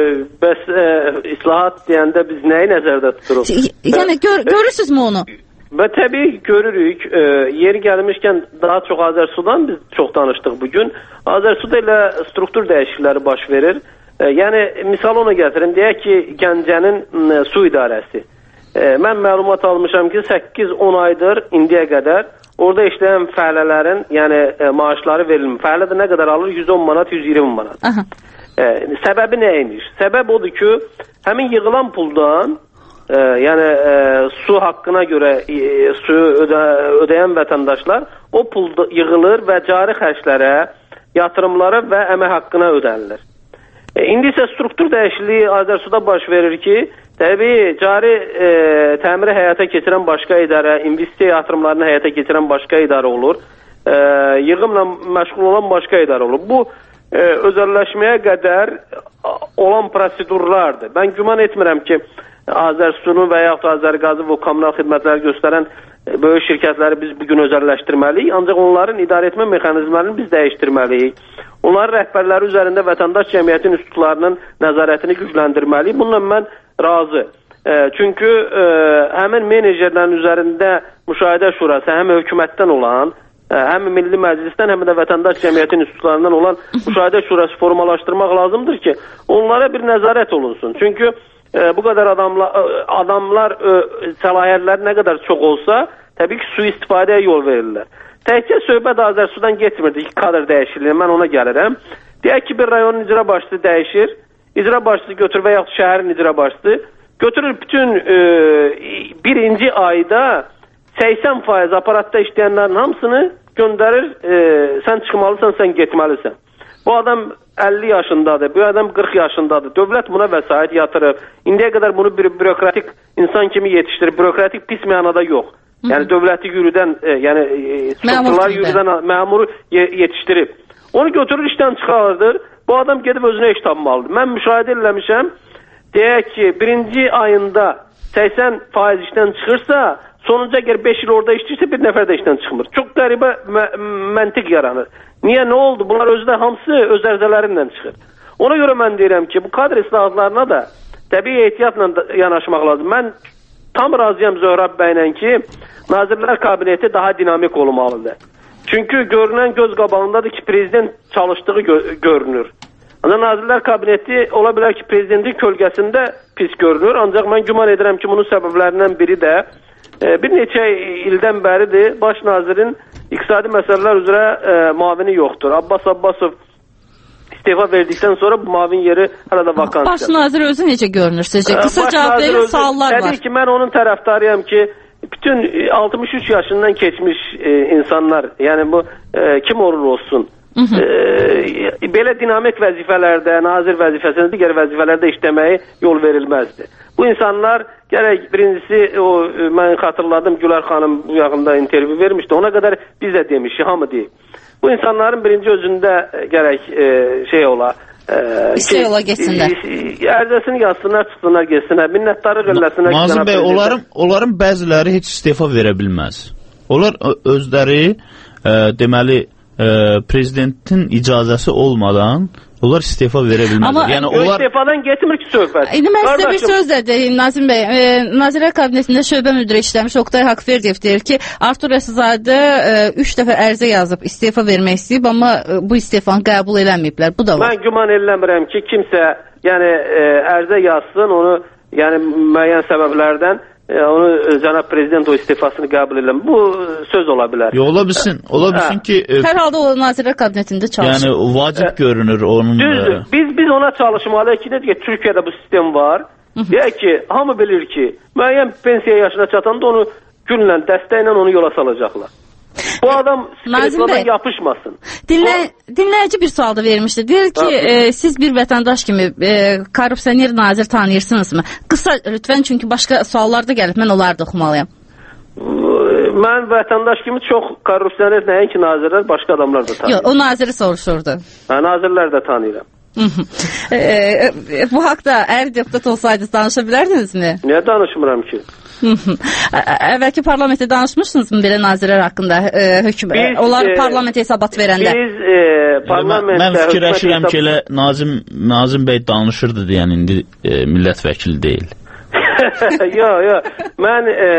S3: bəs ə, islahat deyəndə biz nəyi nəzərdə tuturuq?
S1: Yəni gör, görürsünüzmü onu?
S3: Və təbii görürük. Ə, yeri gəlmişkən daha çox Azərsudan biz çox danışdıq bugün. Azərsuda ilə struktur dəyişiklikləri baş verir. Ə, yəni misal onu gətirin, deyək ki, Gəncənin ə, su idarəsi. Ə, mən məlumat almışam ki, səkkiz on aydır indiyə qədər orada işləyən fəhlələrin, yəni ə, maaşları verilmir. Fəhlə də nə qədər alır? yüz on manat, yüz iyirmi manat. Aha. Ə, səbəbi nə imiş? Səbəb odur ki, həmin yığılan puldan, ə, yəni ə, su haqqına görə ə, suyu ödə, ödəyən vətəndaşlar o pul yığılır və cari xərclərə, yatırımlara və əmək haqqına ödənilir. E, indi isə struktur dəyişikliyi Azərsuda baş verir ki, təbii cari e, təmiri həyata keçirən başqa idarə, investisiya yatırımlarını həyata keçirən başqa idarə olur, e, yığımla məşğul olan başqa idarə olur. Bu e, özəlləşməyə qədər olan prosedurlardır. Mən güman etmirəm ki, Azərsunu və yaxud Azərqazı və kommunal xidmətləri göstərən böyük şirkətləri biz bugün özəlləşdirməliyik, ancaq onların idarə etmə mexanizmlərini biz dəyişdirməliyik. Onların rəhbərləri üzərində vətəndaş cəmiyyətin üstünlərinin nəzarətini gücləndirməliyik. Bununla mən razı. E, çünki e, həmin menecerlərin üzərində müşahidə şurası, həm hökumətdən olan, e, həm Milli Məclisdən, həm də vətəndaş cəmiyyətin üstünlərdən olan müşahidə şurası formalaşdırmaq lazımdır ki, onlara bir nəzarət olunsun. Çünki e, bu qədər adamlar, adamlar e, səlahiyyətləri nə qədər çox olsa, təbii ki, sui-istifadəyə yol verirlər. Təkcə söhbət Azərsudan getmirdi ki, kadr dəyişikliyi, mən ona gəlirəm. Deyək ki, bir rayonun icra başçısı dəyişir, icra başçısı götür və yaxud şəhərin icra başçısı götürür bütün e, birinci ayda səksən faiz aparatda işləyənlərin hamısını göndərir, e, sən çıxmalısan, sən getməlisən. Bu adam əlli yaşındadır, bu adam qırx yaşındadır. Dövlət buna vəsait yatırıb. İndiyə qədər bunu bir bürokratik insan kimi yetişdirib, bürokratik pis mənada yox. Yəni dövləti yürüdən, e, yəni strukturlar yürüdən məmuru yetişdirib. Onu götürür işdən çıxardır. Bu adam gedib özünə iş tapmalıdır. Mən müşahidə eləmişəm. Deyək ki, birinci ayında səksən faiz işdən çıxırsa, sonunca əgər beş il orada işləyirsə, bir nəfər də işdən çıxmır. Çox qəribə məntiq yaranır. Niyə, nə oldu? Bunlar özü də hamısı öz ərzələrindən çıxır. Ona görə mən deyirəm ki, bu kadr islahatlarına da təbii ehtiyatla yanaşmaq lazım. Mən tam razıyam Zöhrab bəylə ki, Nazirlər Kabineti daha dinamik olmalıdır. Çünki görünən göz qabağındadır ki, prezident çalışdığı gö görünür. Ancaq Nazirlər Kabineti ola bilər ki, prezidentin kölgəsində pis görünür. Ancaq mən güman edirəm ki, bunun səbəblərindən biri də e, bir neçə ildən bəridir, baş nazirin iqtisadi məsələlər üzrə e, muavini yoxdur. Abbas Abbasov istefa verdikdən sonra bu muavin yeri hələ də vakansiya.
S1: Baş nazir özü necə görünür sizcə? Qısa cavab verin, suallar var.
S3: Təbii ki, mən onun tərəfdarıyam ki, bütün altmış üç yaşından keçmiş e, insanlar, yəni bu e, kim olur olsun, Hı -hı. E, belə dinamik vəzifələrdə, nazir vəzifəsində, digər vəzifələrdə işləməyi yol verilməzdir. Bu insanlar gərək birincisi, o mən xatırladım, Gülər xanım bu yaxında intervyu vermişdi, ona qədər biz də demişik, hamı deyib. Bu insanların birinci özündə gərək e, şey ola,
S1: İstəyir ola getsinlər.
S3: Ərizəsini yazsınlar, çıxsınlar, getsinlər. Minnətdarlıq eləsinlər.
S2: Nazim bəy, onların, onların bəziləri heç istefa verə bilməz. Onlar özləri e, deməli e, prezidentin icazəsi olmadan onlar istefa verə bilməzlər.
S1: Amma
S3: yəni, onlar... istefadan getmir ki söhbət.
S1: İndi mən sizə bir söz də deyim, Nazim bəy. E, Nazirlər Kabinetində şöbə müdiri işləmiş Oqtay Haqverdiyev deyir ki, Artur Rəsulzadə e, üç dəfə ərizə yazıb istefa vermək istəyib, amma e, bu istefanı qəbul eləməyiblər. Bu da var.
S3: Mən güman eləmirəm ki, kimsə yəni e, ərizə yazsın, onu yəni müəyyən səbəblərdən onu cənab prezident o istifasını qəbul edirəm. Bu söz ola bilər.
S2: Yo, ola bilsin. Ola bilsin ki... E,
S1: hər halda o Nazirlər Kabinetində çalışır.
S2: Yəni, vacib e, görünür onun...
S3: Düzdür. E, biz, biz ona çalışmalıyıq ki, ki, Türkiyədə bu sistem var. Deyək ki, hamı bilir ki, müəyyən pensiya yaşına çatanda onu günlə, dəstəklə onu yola salacaqlar. Bu adam skriptlardan yapışmasın.
S1: Dinlə, dinləyici bir sual da vermişdi. Deyir ki, e, siz bir vətəndaş kimi e, korrupsioner nazir tanıyırsınızmı? Qısa lütfən, çünki başqa suallar da gəlib, mən onları da oxumalıyam.
S3: Mən vətəndaş kimi çox korrupsioner nəyin ki nazirlər, başqa adamlar da tanıyır.
S1: Yox, o naziri soruşurdu.
S3: Hə, nazirlər də tanıyıram.
S1: e, e, bu haqda əgər deputat olsaydınız danışa bilərdinizmi?
S3: Niyə danışmıram ki?
S1: Əvvəlki parlamentdə danışmışsınızmı belə nazirlər haqqında e, hökm? Biz, onlar e, parlamentə hesabat verəndə.
S3: Biz e, parlamentdə...
S2: Mən fikirləşirəm hesab... ki, elə Nazim, Nazim bəy danışırdı deyən indi e, millət vəkili deyil.
S3: Yox, yox. Mən, e,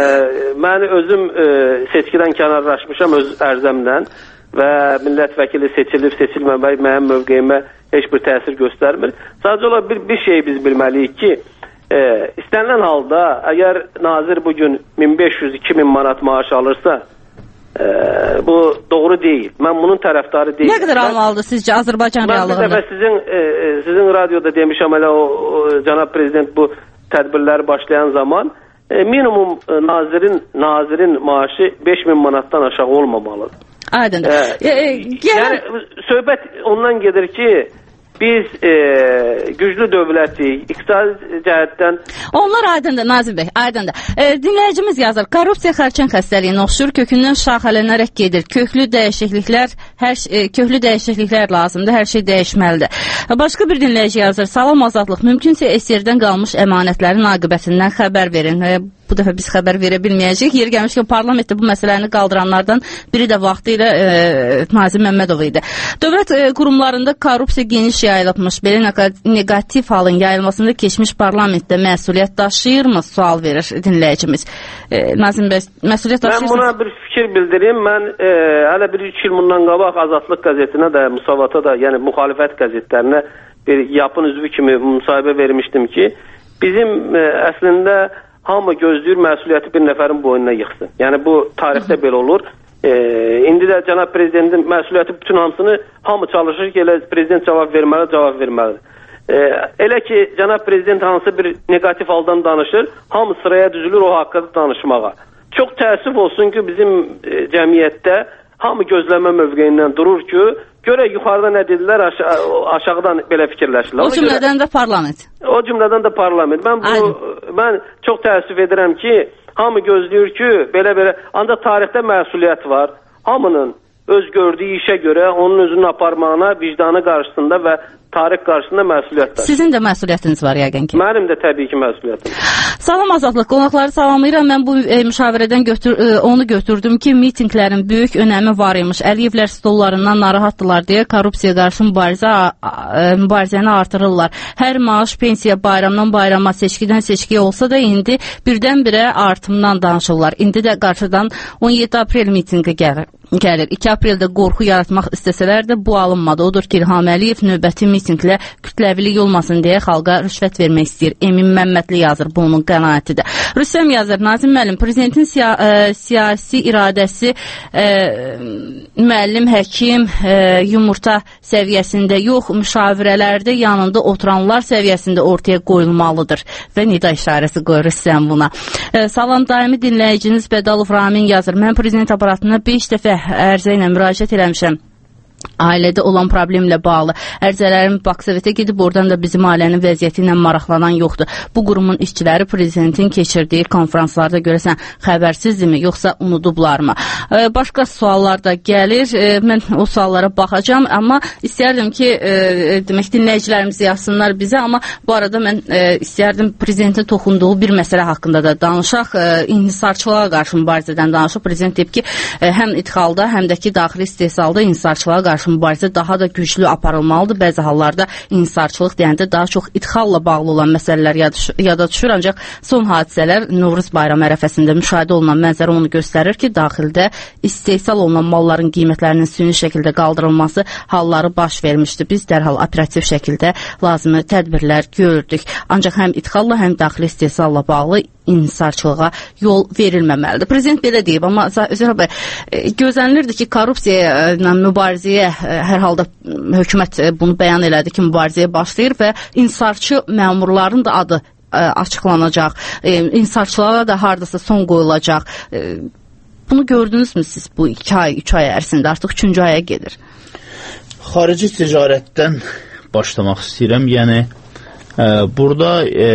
S3: mən özüm e, seçkidən kənarlaşmışam öz ərzəmdən və millət vəkili seçilib, seçilməmək mənim mövqeyimə heç bir təsir göstərmir. Sadəcə olaraq bir, bir şey biz bilməliyik ki, E, istənilən halda əgər nazir bugün min beş yüz iki min manat maaş alırsa e, bu doğru deyil. Mən bunun tərəfdarı deyil.
S1: Nə qədər almalıdır sizcə Azərbaycan reallığında?
S3: Mən bir dəfə sizin, e, sizin radioda demişəm elə o, o cənab prezident bu tədbirləri başlayan zaman e, minimum e, nazirin nazirin maaşı beş min manatdan aşağı olmamalıdır.
S1: Aydındır. E, e,
S3: yəni söhbət ondan gedir ki, biz e, güclü dövlətik, iqtisadi cəhətdən...
S1: Onlar aydındır, Nazim bəy, aydındır. E, dinləyicimiz yazır, korrupsiya xərçəng xəstəliyinə oxşur, kökündən şaxələnərək gedir. Köklü dəyişikliklər, hər e, köklü dəyişikliklər lazımdır, hər şey dəyişməlidir. Başqa bir dinləyici yazır, salam azadlıq, mümkünsə S R D-dən qalmış əmanətlərin aqibətindən xəbər verin. E, bu dəfə biz xəbər verə bilməyəcəyik. Yer gəlmiş ki, parlamentdə bu məsələni qaldıranlardan biri də vaxtı ilə e, Nazim Məmmədov idi. Dövlət e, qurumlarında korrupsiya geniş yayılıbmış. Belə negativ halın yayılmasında keçmiş parlamentdə məsuliyyət daşıyırmı? Sual verir dinləyicimiz. E, Nazim bəy, məsuliyyət daşıyırsınız?
S3: Mən buna bir fikir bildirim. Mən e, hələ bir üç il bundan qabaq Azadlıq qəzetinə də, Musavata da, yəni müxalifət qəzetlərinə bir yapın üzvü kimi müsahibə vermişdim ki, bizim e, əslində hamı gözləyir məsuliyyəti bir nəfərin boynuna yıxsın. Yəni bu tarixdə belə olur. E, indi də cənab prezidentin məsuliyyəti bütün hamısını hamı çalışır ki, elə prezident cavab verməli, cavab verməlidir. E, elə ki, cənab prezident hansı bir negativ haldan danışır, hamı sıraya düzülür o haqqında danışmağa. Çox təəssüf olsun ki, bizim e, cəmiyyətdə hamı gözləmə mövqeyindən durur ki, görə yuxarıda nə dedilər, aşağı, aşağıdan belə fikirləşirlər.
S1: O cümlədən də parlament.
S3: O cümlədən də parlament. Mən bunu, mən çox təəssüf edirəm ki, hamı gözləyir ki, belə-belə, ancaq tarixdə məsuliyyət var. Hamının öz gördüyü işə görə onun özünün aparmağına, vicdanı qarşısında və tarix qarşısında məsuliyyət var.
S1: Sizin də məsuliyyətiniz var yəqin ki.
S3: Mənim də təbii ki məsuliyyətim.
S1: Salam Azadlıq, qonaqları salamlayıram. Mən bu e, müşavirədən götür, e, onu götürdüm ki, mitinqlərin böyük önəmi var imiş. Əliyevlər stollarından narahatdılar deyə korrupsiya qarşı mübarizə, e, mübarizəni artırırlar. Hər maaş, pensiya bayramdan bayrama, seçkidən seçkiyə olsa da indi birdən-birə artımdan danışırlar. İndi də qarşıdan on yeddi aprel mitinqi gəlir. gəlir. iki apreldə qorxu yaratmaq istəsələr də bu alınmadı. Odur ki, İlham Əliyev növbəti mitinqlə kütləvilik olmasın deyə xalqa rüşvət vermək istəyir. Emin Məmmədli yazır, bu onun qənaətidir. Rüstəm yazır, Nazim müəllim, prezidentin siya ə, siyasi iradəsi ə, müəllim, həkim, ə, yumurta səviyyəsində yox, müşavirələrdə yanında oturanlar səviyyəsində ortaya qoyulmalıdır. Və nida işarəsi qoyur Rüstəm buna. Ə, salam, daimi dinləyiciniz Bədalov Ramin yazır. Mən prezident aparatına beş dəfə ərizə ilə müraciət eləmişəm. ailədə olan problemlə bağlı ərizələrin Baksovetə gedib, oradan da bizim ailənin vəziyyəti ilə maraqlanan yoxdur. Bu qurumun işçiləri prezidentin keçirdiyi konferanslarda görəsən xəbərsizdirmi, yoxsa unudublarmı? E, başqa suallar da gəlir. E, mən o suallara baxacağam, amma istərdim ki, e, demək dinləyicilərimiz yazsınlar bizə, amma bu arada mən e, istərdim prezidentin toxunduğu bir məsələ haqqında da danışaq. E, inhisarçılığa qarşı mübarizədən danışaq. Prezident deyib ki, e, həm idxalda, həm də ki, daxili istehsalda inhisarçılığa qarşı mübarizə daha da güclü aparılmalıdır. Bəzi hallarda inhisarçılıq deyəndə daha çox idxalla bağlı olan məsələlər yada düşür, ancaq son hadisələr Novruz bayramı ərəfəsində müşahidə olunan mənzərə onu göstərir ki, daxildə istehsal olunan malların qiymətlərinin süni şəkildə qaldırılması halları baş vermişdi. Biz dərhal operativ şəkildə lazımi tədbirlər gördük. Ancaq həm idxalla, həm daxili istehsalla bağlı inhisarçılığa yol verilməməlidir. Prezident belə deyib, amma Zəhra bəy, gözlənilirdi ki, korrupsiya ilə mübarizəyə hər halda hökumət bunu bəyan elədi ki, mübarizəyə başlayır və inhisarçı məmurların da adı açıqlanacaq. İnhisarçılığa da hardasa son qoyulacaq. Bunu gördünüzmü siz bu iki ay, üç ay ərzində? Artıq üçüncü aya gedir.
S2: Xarici ticarətdən başlamaq istəyirəm. Yəni, e, burada e,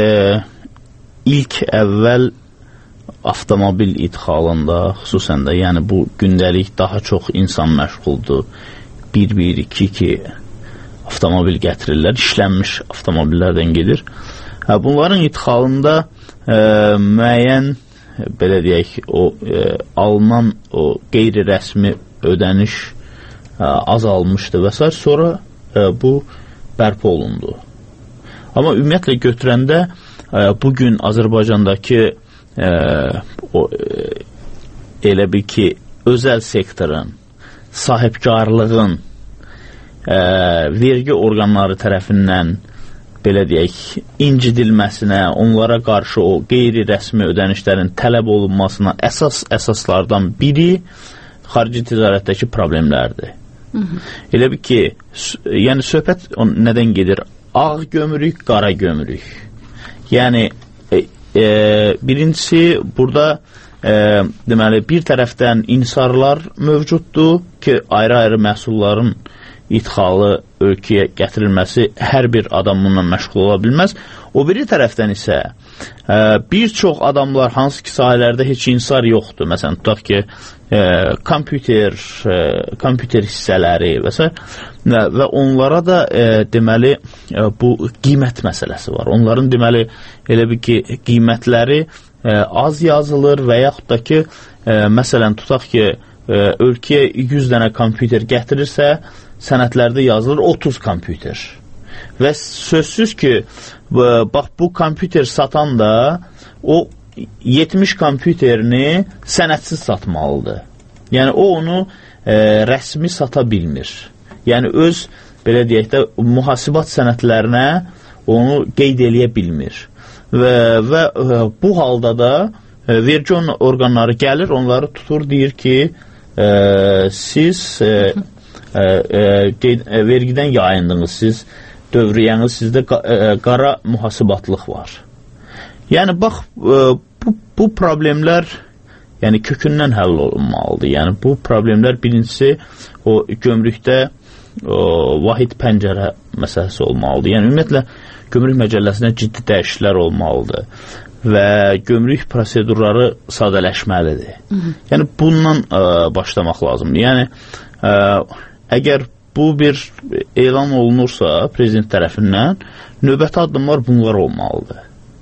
S2: ilk əvvəl avtomobil idxalında, xüsusən də, yəni bu gündəlik daha çox insan məşğuldur. bir bir iki iki avtomobil gətirirlər, işlənmiş avtomobillərdən gedir. Bunların idxalında e, müəyyən, belə deyək, o e, alınan o qeyri-rəsmi ödəniş e, azalmışdı və s. Sonra e, bu bərpa olundu. Amma ümumiyyətlə götürəndə e, bugün Azərbaycandakı e, o, e, elə bir ki, özəl sektorun, sahibkarlığın e, vergi orqanları tərəfindən belə deyək, incidilməsinə, onlara qarşı o qeyri-rəsmi ödənişlərin tələb olunmasına əsas əsaslardan biri xarici ticarətdəki problemlərdir. Hı -hı. Elə bir ki, yəni söhbət nədən gedir? Ağ gömrük, qara gömrük. Yəni, e, e, birincisi, burada e, deməli, bir tərəfdən inhisarlar mövcuddur ki, ayrı-ayrı məhsulların idxalı ölkəyə gətirilməsi hər bir adam bununla məşğul ola bilməz. O biri tərəfdən isə e, bir çox adamlar hansı ki sahələrdə heç inhisar yoxdur. Məsələn, tutaq ki, e, kompüter, e, kompüter hissələri və s. Və onlara da e, deməli e, bu qiymət məsələsi var. Onların deməli elə bir ki qiymətləri e, az yazılır və yaxud da ki e, məsələn tutaq ki e, ölkəyə yüz dənə kompüter gətirirsə sənədlərdə yazılır otuz kompüter. Və sözsüz ki, bax bu kompüter satan da o yetmiş kompüterini sənədsiz satmalıdır. Yəni o onu e, rəsmi sata bilmir. Yəni öz, belə deyək də, mühasibat sənədlərinə onu qeyd eləyə bilmir. Və, və e, bu halda da e, vergi orqanları gəlir, onları tutur, deyir ki, e, siz e, E, e, vergidən yayındınız, siz dövriyyəniz, sizdə e, qara mühasibatlıq var. Yəni, bax, e, bu, bu problemlər yəni, kökündən həll olunmalıdır. Yəni, bu problemlər birincisi o gömrükdə o, vahid pəncərə məsələsi olmalıdır. Yəni, ümumiyyətlə, gömrük məcəlləsində ciddi dəyişikliklər olmalıdır və gömrük prosedurları sadələşməlidir. Hı -hı. Yəni, bundan e, başlamaq lazımdır. Yəni, e, əgər bu bir elan olunursa prezident tərəfindən, növbəti addımlar bunlar olmalıdır.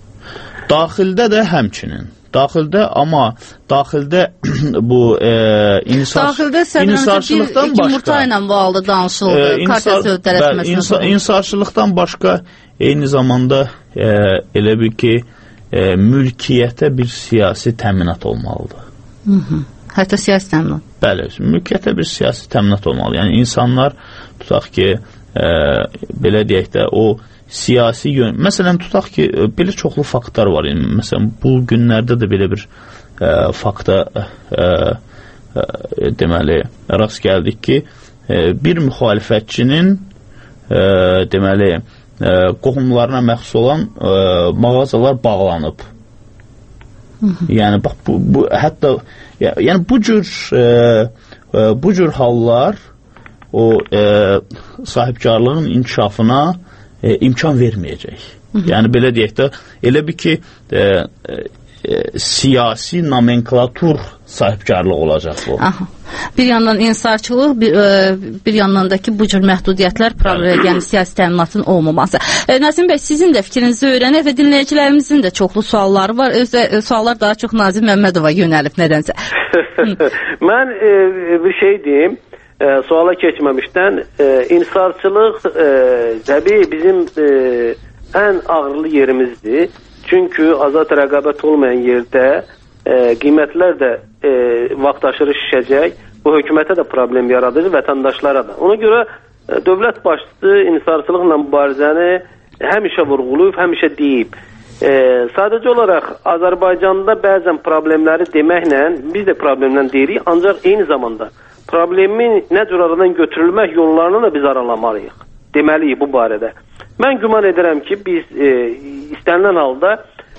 S2: Daxildə də həmçinin. Daxildə, amma daxildə bu e, insar,
S1: daxildə
S2: insarçılıqdan başqa
S1: yumurta ilə bu halda danışıldı.
S2: E, insar, insar, insarçılıqdan başqa eyni zamanda e, elə bir ki e, mülkiyyətə bir siyasi təminat olmalıdır.
S1: Hı -hı. Hətta siyasi təminat.
S2: Bəli, mülkiyyətə bir siyasi təminat olmalı. Yəni, insanlar, tutaq ki, e, belə deyək də, o siyasi yön... Məsələn, tutaq ki, belə çoxlu faktlar var. Yəni, məsələn, bu günlərdə də belə bir e, fakta e, e, deməli, rast gəldik ki, e, bir müxalifətçinin e, deməli, e, qohumlarına məxsus olan e, mağazalar bağlanıb. Hı -hı. Yəni, bax, bu, bu hətta yəni bu cür e, e, bu cür hallar o e, sahibkarlığın inkişafına e, imkan verməyəcək. Hı -hı. Yəni belə deyək də, elə bir ki e, e, siyasi nomenklatur sahibkarlıq olacaq bu.
S1: Aha. Bir yandan insarçılıq, bir, e, bir yandan da ki bu cür məhdudiyyətlər, problem, yəni siyasi təminatın olmaması. E, Nəsim bəy, sizin də fikrinizi öyrənək və dinləyicilərimizin də çoxlu sualları var. Özdə e, suallar daha çox Nazim Məmmədova yönəlib nədənsə.
S3: Mən e, bir şey deyim. E, suala keçməmişdən e, insarçılıq e, təbii bizim e, ən ağırlı yerimizdir. Çünki azad rəqabət olmayan yerdə e, qiymətlər də e, vaxtaşırı şişəcək. Bu hökumətə də problem yaradır, vətəndaşlara da. Ona görə e, dövlət başçısı insarçılıqla mübarizəni həmişə vurğulayıb, həmişə deyib. E, sadəcə olaraq Azərbaycanda bəzən problemləri deməklə biz də problemdən deyirik, ancaq eyni zamanda problemin nə cür aradan götürülmək yollarını da biz aralamalıyıq. Deməliyik bu barədə. Mən güman edirəm ki, biz e, istənilən halda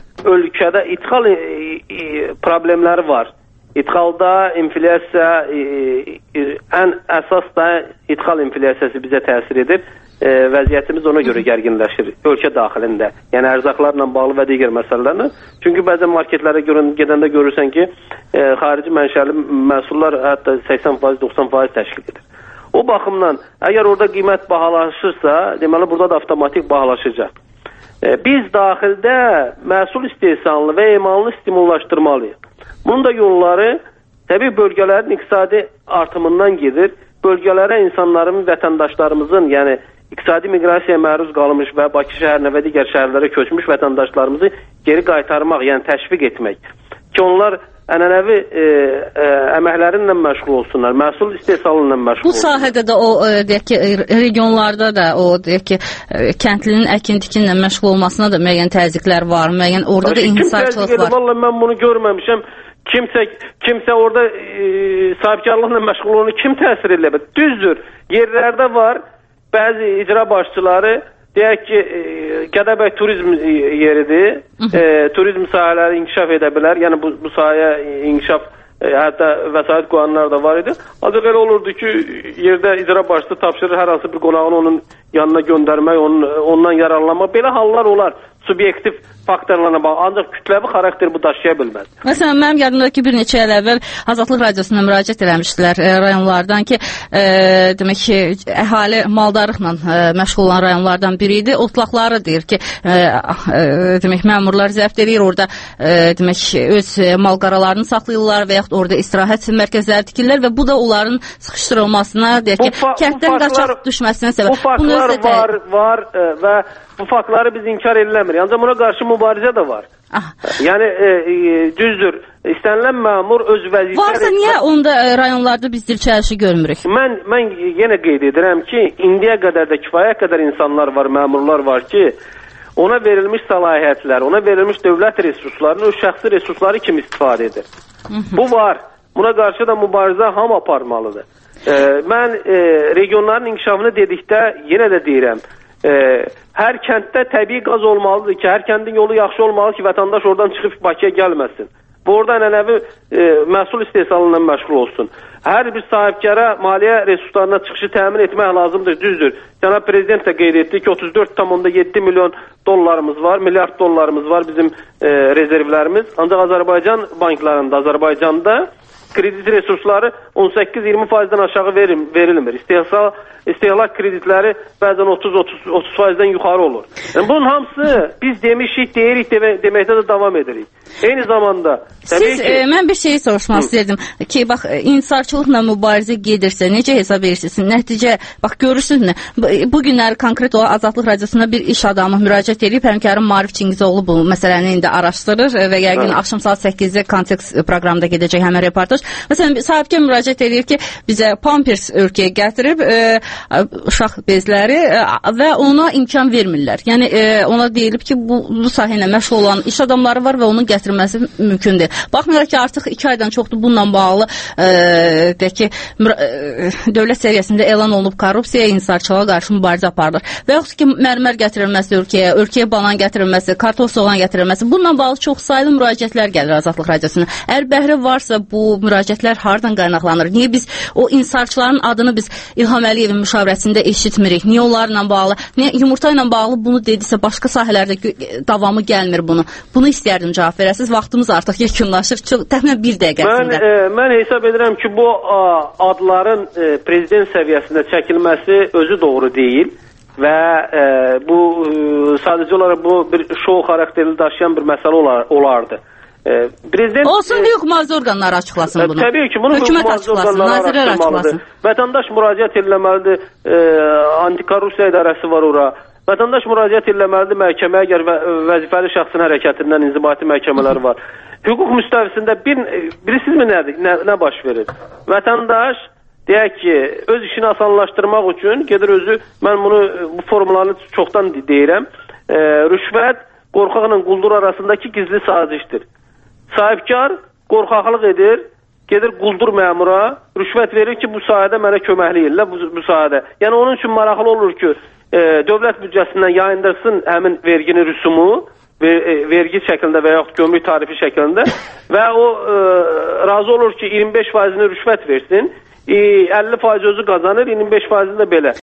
S3: ölkədə idxal e, e, problemləri var. İdxalda inflyasiya e, e, ən əsas da idxal inflyasiyası bizə təsir edir. E, vəziyyətimiz ona görə gərginləşir ölkə daxilində. Yəni ərzaqlarla bağlı və digər məsələlərlə. Çünki bəzən marketlərə görən, gedəndə görürsən ki, e, xarici mənşəli məhsullar hətta səksən faiz, doxsan faiz təşkil edir. O baxımdan, əgər orada qiymət bahalaşırsa, deməli burada da avtomatik bahalaşacaq. E, biz daxildə məhsul istehsalını və emalını stimullaşdırmalıyıq. Bunun da yolları təbii bölgələrin iqtisadi artımından gedir. Bölgələrə insanların, vətəndaşlarımızın, yəni iqtisadi miqrasiyaya məruz qalmış və Bakı şəhərinə və digər şəhərlərə köçmüş vətəndaşlarımızı geri qaytarmaq, yəni təşviq etmək. Ki onlar ənənəvi e, e, əməklərinlə məşğul olsunlar, məhsul istehsalıyla məşğul olsunlar.
S1: Bu sahədə də o, e, deyək ki, regionlarda da o, deyək ki, e, kəndlinin əkin-tikinlə məşğul olmasına da müəyyən təzyiqlər var, müəyyən orada da insarçılıq var.
S3: Vallahi mən bunu görməmişəm. Kimsə kimsə orada e, sahibkarlıqla məşğul olduğunu kim təsir eləmir? Düzdür, yerlərdə var bəzi icra başçıları, deyək ki, e, Gədəbəy turizm yeridir, e, turizm sahələri inkişaf edə bilər, yəni bu, bu sahəyə inkişaf e, hətta vəsait qoyanlar da var idi. Ancaq elə olurdu ki, yerdə icra başçısı tapşırır hər hansı bir qonağını onun yanına göndərmək, onun, ondan yararlanmaq. Belə hallar olar. Subyektiv faktorlarına bağlı, ancaq kütləvi xarakter bu daşıya bilməz.
S1: Məsələn, mənim yadımda ki, bir neçə il əvvəl Azadlıq Radiosuna müraciət eləmişdilər e, rayonlardan ki, e, demək ki, əhali maldarlıqla e, məşğul olan rayonlardan biri idi. Otlaqları deyir ki, e, e, demək, məmurlar zəbt edir, orada e, demək, öz malqaralarını saxlayırlar və yaxud orada istirahət mərkəzləri tikirlər və bu da onların sıxışdırılmasına, deyir ki, kənddən qaçaq düşməsinə səbəb.
S3: Bu faktlar var, var e, və bu faktları biz inkar ediləmir. Ancaq buna qarşı mübarizə də var. Ah. Yəni e, e, düzdür, istənilən məmur öz vəzifələri...
S1: Varsa niyə onda e, rayonlarda biz dilçəlişi görmürük?
S3: Mən, mən yenə qeyd edirəm ki, indiyə qədər də kifayət qədər insanlar var, məmurlar var ki, ona verilmiş səlahiyyətlər, ona verilmiş dövlət resurslarını öz şəxsi resursları kimi istifadə edir. Hı -hı. Bu var. Buna qarşı da mübarizə hamı aparmalıdır. E, mən e, regionların inkişafını dedikdə yenə də deyirəm, E, hər kənddə təbii qaz olmalıdır ki, hər kəndin yolu yaxşı olmalı ki, vətəndaş oradan çıxıb Bakıya gəlməsin. Bu orada ənənəvi e, məhsul istehsalıyla məşğul olsun. Hər bir sahibkara maliyyə resurslarına çıxışı təmin etmək lazımdır, düzdür. Cənab Prezident də qeyd etdi ki, otuz dörd tam yeddi milyon dollarımız var, milyard dollarımız var bizim e, rezervlərimiz. Ancaq Azərbaycan banklarında, Azərbaycanda kredit resursları on səkkiz iyirmi faizdən aşağı verilmir. İstehsal, istehlak kreditləri bəzən otuz otuz faizdən yuxarı olur. Yəni, bunun hamısı biz demişik, deyirik, deməkdə də davam edirik. Eyni zamanda...
S1: Siz, ki, e, mən bir şeyi soruşmaq istəyirdim ki, bax, insarçılıqla mübarizə gedirsə, necə hesab edirsiniz? Nəticə, bax, görürsünüz nə? Bu günləri konkret olaraq Azadlıq Radiosuna bir iş adamı müraciət edib, həmkarım Maarif Çingizoğlu bu məsələni indi araşdırır və yəqin axşam saat səkkizdə Kontekst proqramda gedəcək həmən reportaj. Məsələn, sahibkar müraciət edir ki, bizə Pampers ölkəyə gətirib e, uşaq bezləri e, və ona imkan vermirlər. Yəni, e, ona deyilib ki, bu, bu sahə ilə məşğul olan iş adamları var və onun gətirilməsi mümkündür. Baxmayaraq ki, artıq iki aydan çoxdur bununla bağlı e, deyək ki, e, dövlət səviyyəsində elan olunub korrupsiyaya, inhisarçılığa qarşı mübarizə aparılır. Və yaxud ki, mərmər gətirilməsi ölkəyə, ölkəyə banan gətirilməsi, kartof soğan gətirilməsi. Bununla bağlı çox saylı müraciətlər gəlir Azadlıq Radiosuna. Əgər bəhri varsa bu müraciətlər hardan qaynaqlanır? Niyə biz o inhisarçıların adını biz İlham Əliyevin müşavirəsində eşitmirik? Niyə onlarla bağlı? Niyə yumurta ilə bağlı bunu dedisə başqa sahələrdə davamı gəlmir bunu? Bunu istərdim cavab verəsiniz. Vaxtımız artıq yekunlaşır. Çox təxminən bir dəqiqəsində.
S3: Mən, e, mən hesab edirəm ki, bu a, adların e, prezident səviyyəsində çəkilməsi özü doğru deyil. Və e, bu e, sadəcə olaraq bu bir şou xarakterli daşıyan bir məsələ olar, olardı. E, prezident
S1: olsun deyə hüquq-mühafizə orqanları açıqlasın bunu.
S3: E, təbii ki, bunu
S1: hökumət açıqlasın, nazirlər açıqlasın.
S3: Vətəndaş müraciət eləməlidir. E, antikorrupsiya idarəsi var ora. Vətəndaş müraciət eləməlidir məhkəməyə, əgər və, vəzifəli şəxsin hərəkətindən inzibati məhkəmələr var. Hüquq müstəvisində bir, bilirsizmi nədir, nə, nə baş verir? Vətəndaş deyək ki, öz işini asanlaşdırmaq üçün gedir özü, mən bunu bu formlarını çoxdan deyirəm, e, rüşvət qorxaqla quldur arasındakı gizli sazişdir. Sahibkar qorxaqlıq edir, gedir quldur məmura, rüşvət verir ki, bu sahədə mənə köməklik edirlər, bu, bu sahədə. Yəni onun üçün maraqlı olur ki, e, dövlət büdcəsindən yayındırsın həmin vergini, rüsumu, ver, e, vergi şəklində və yaxud gömrük tarifi şəklində və o e, razı olur ki, iyirmi beş faizini rüşvət versin, əlli faiz özü qazanır, iyirmi beş faizi də belə.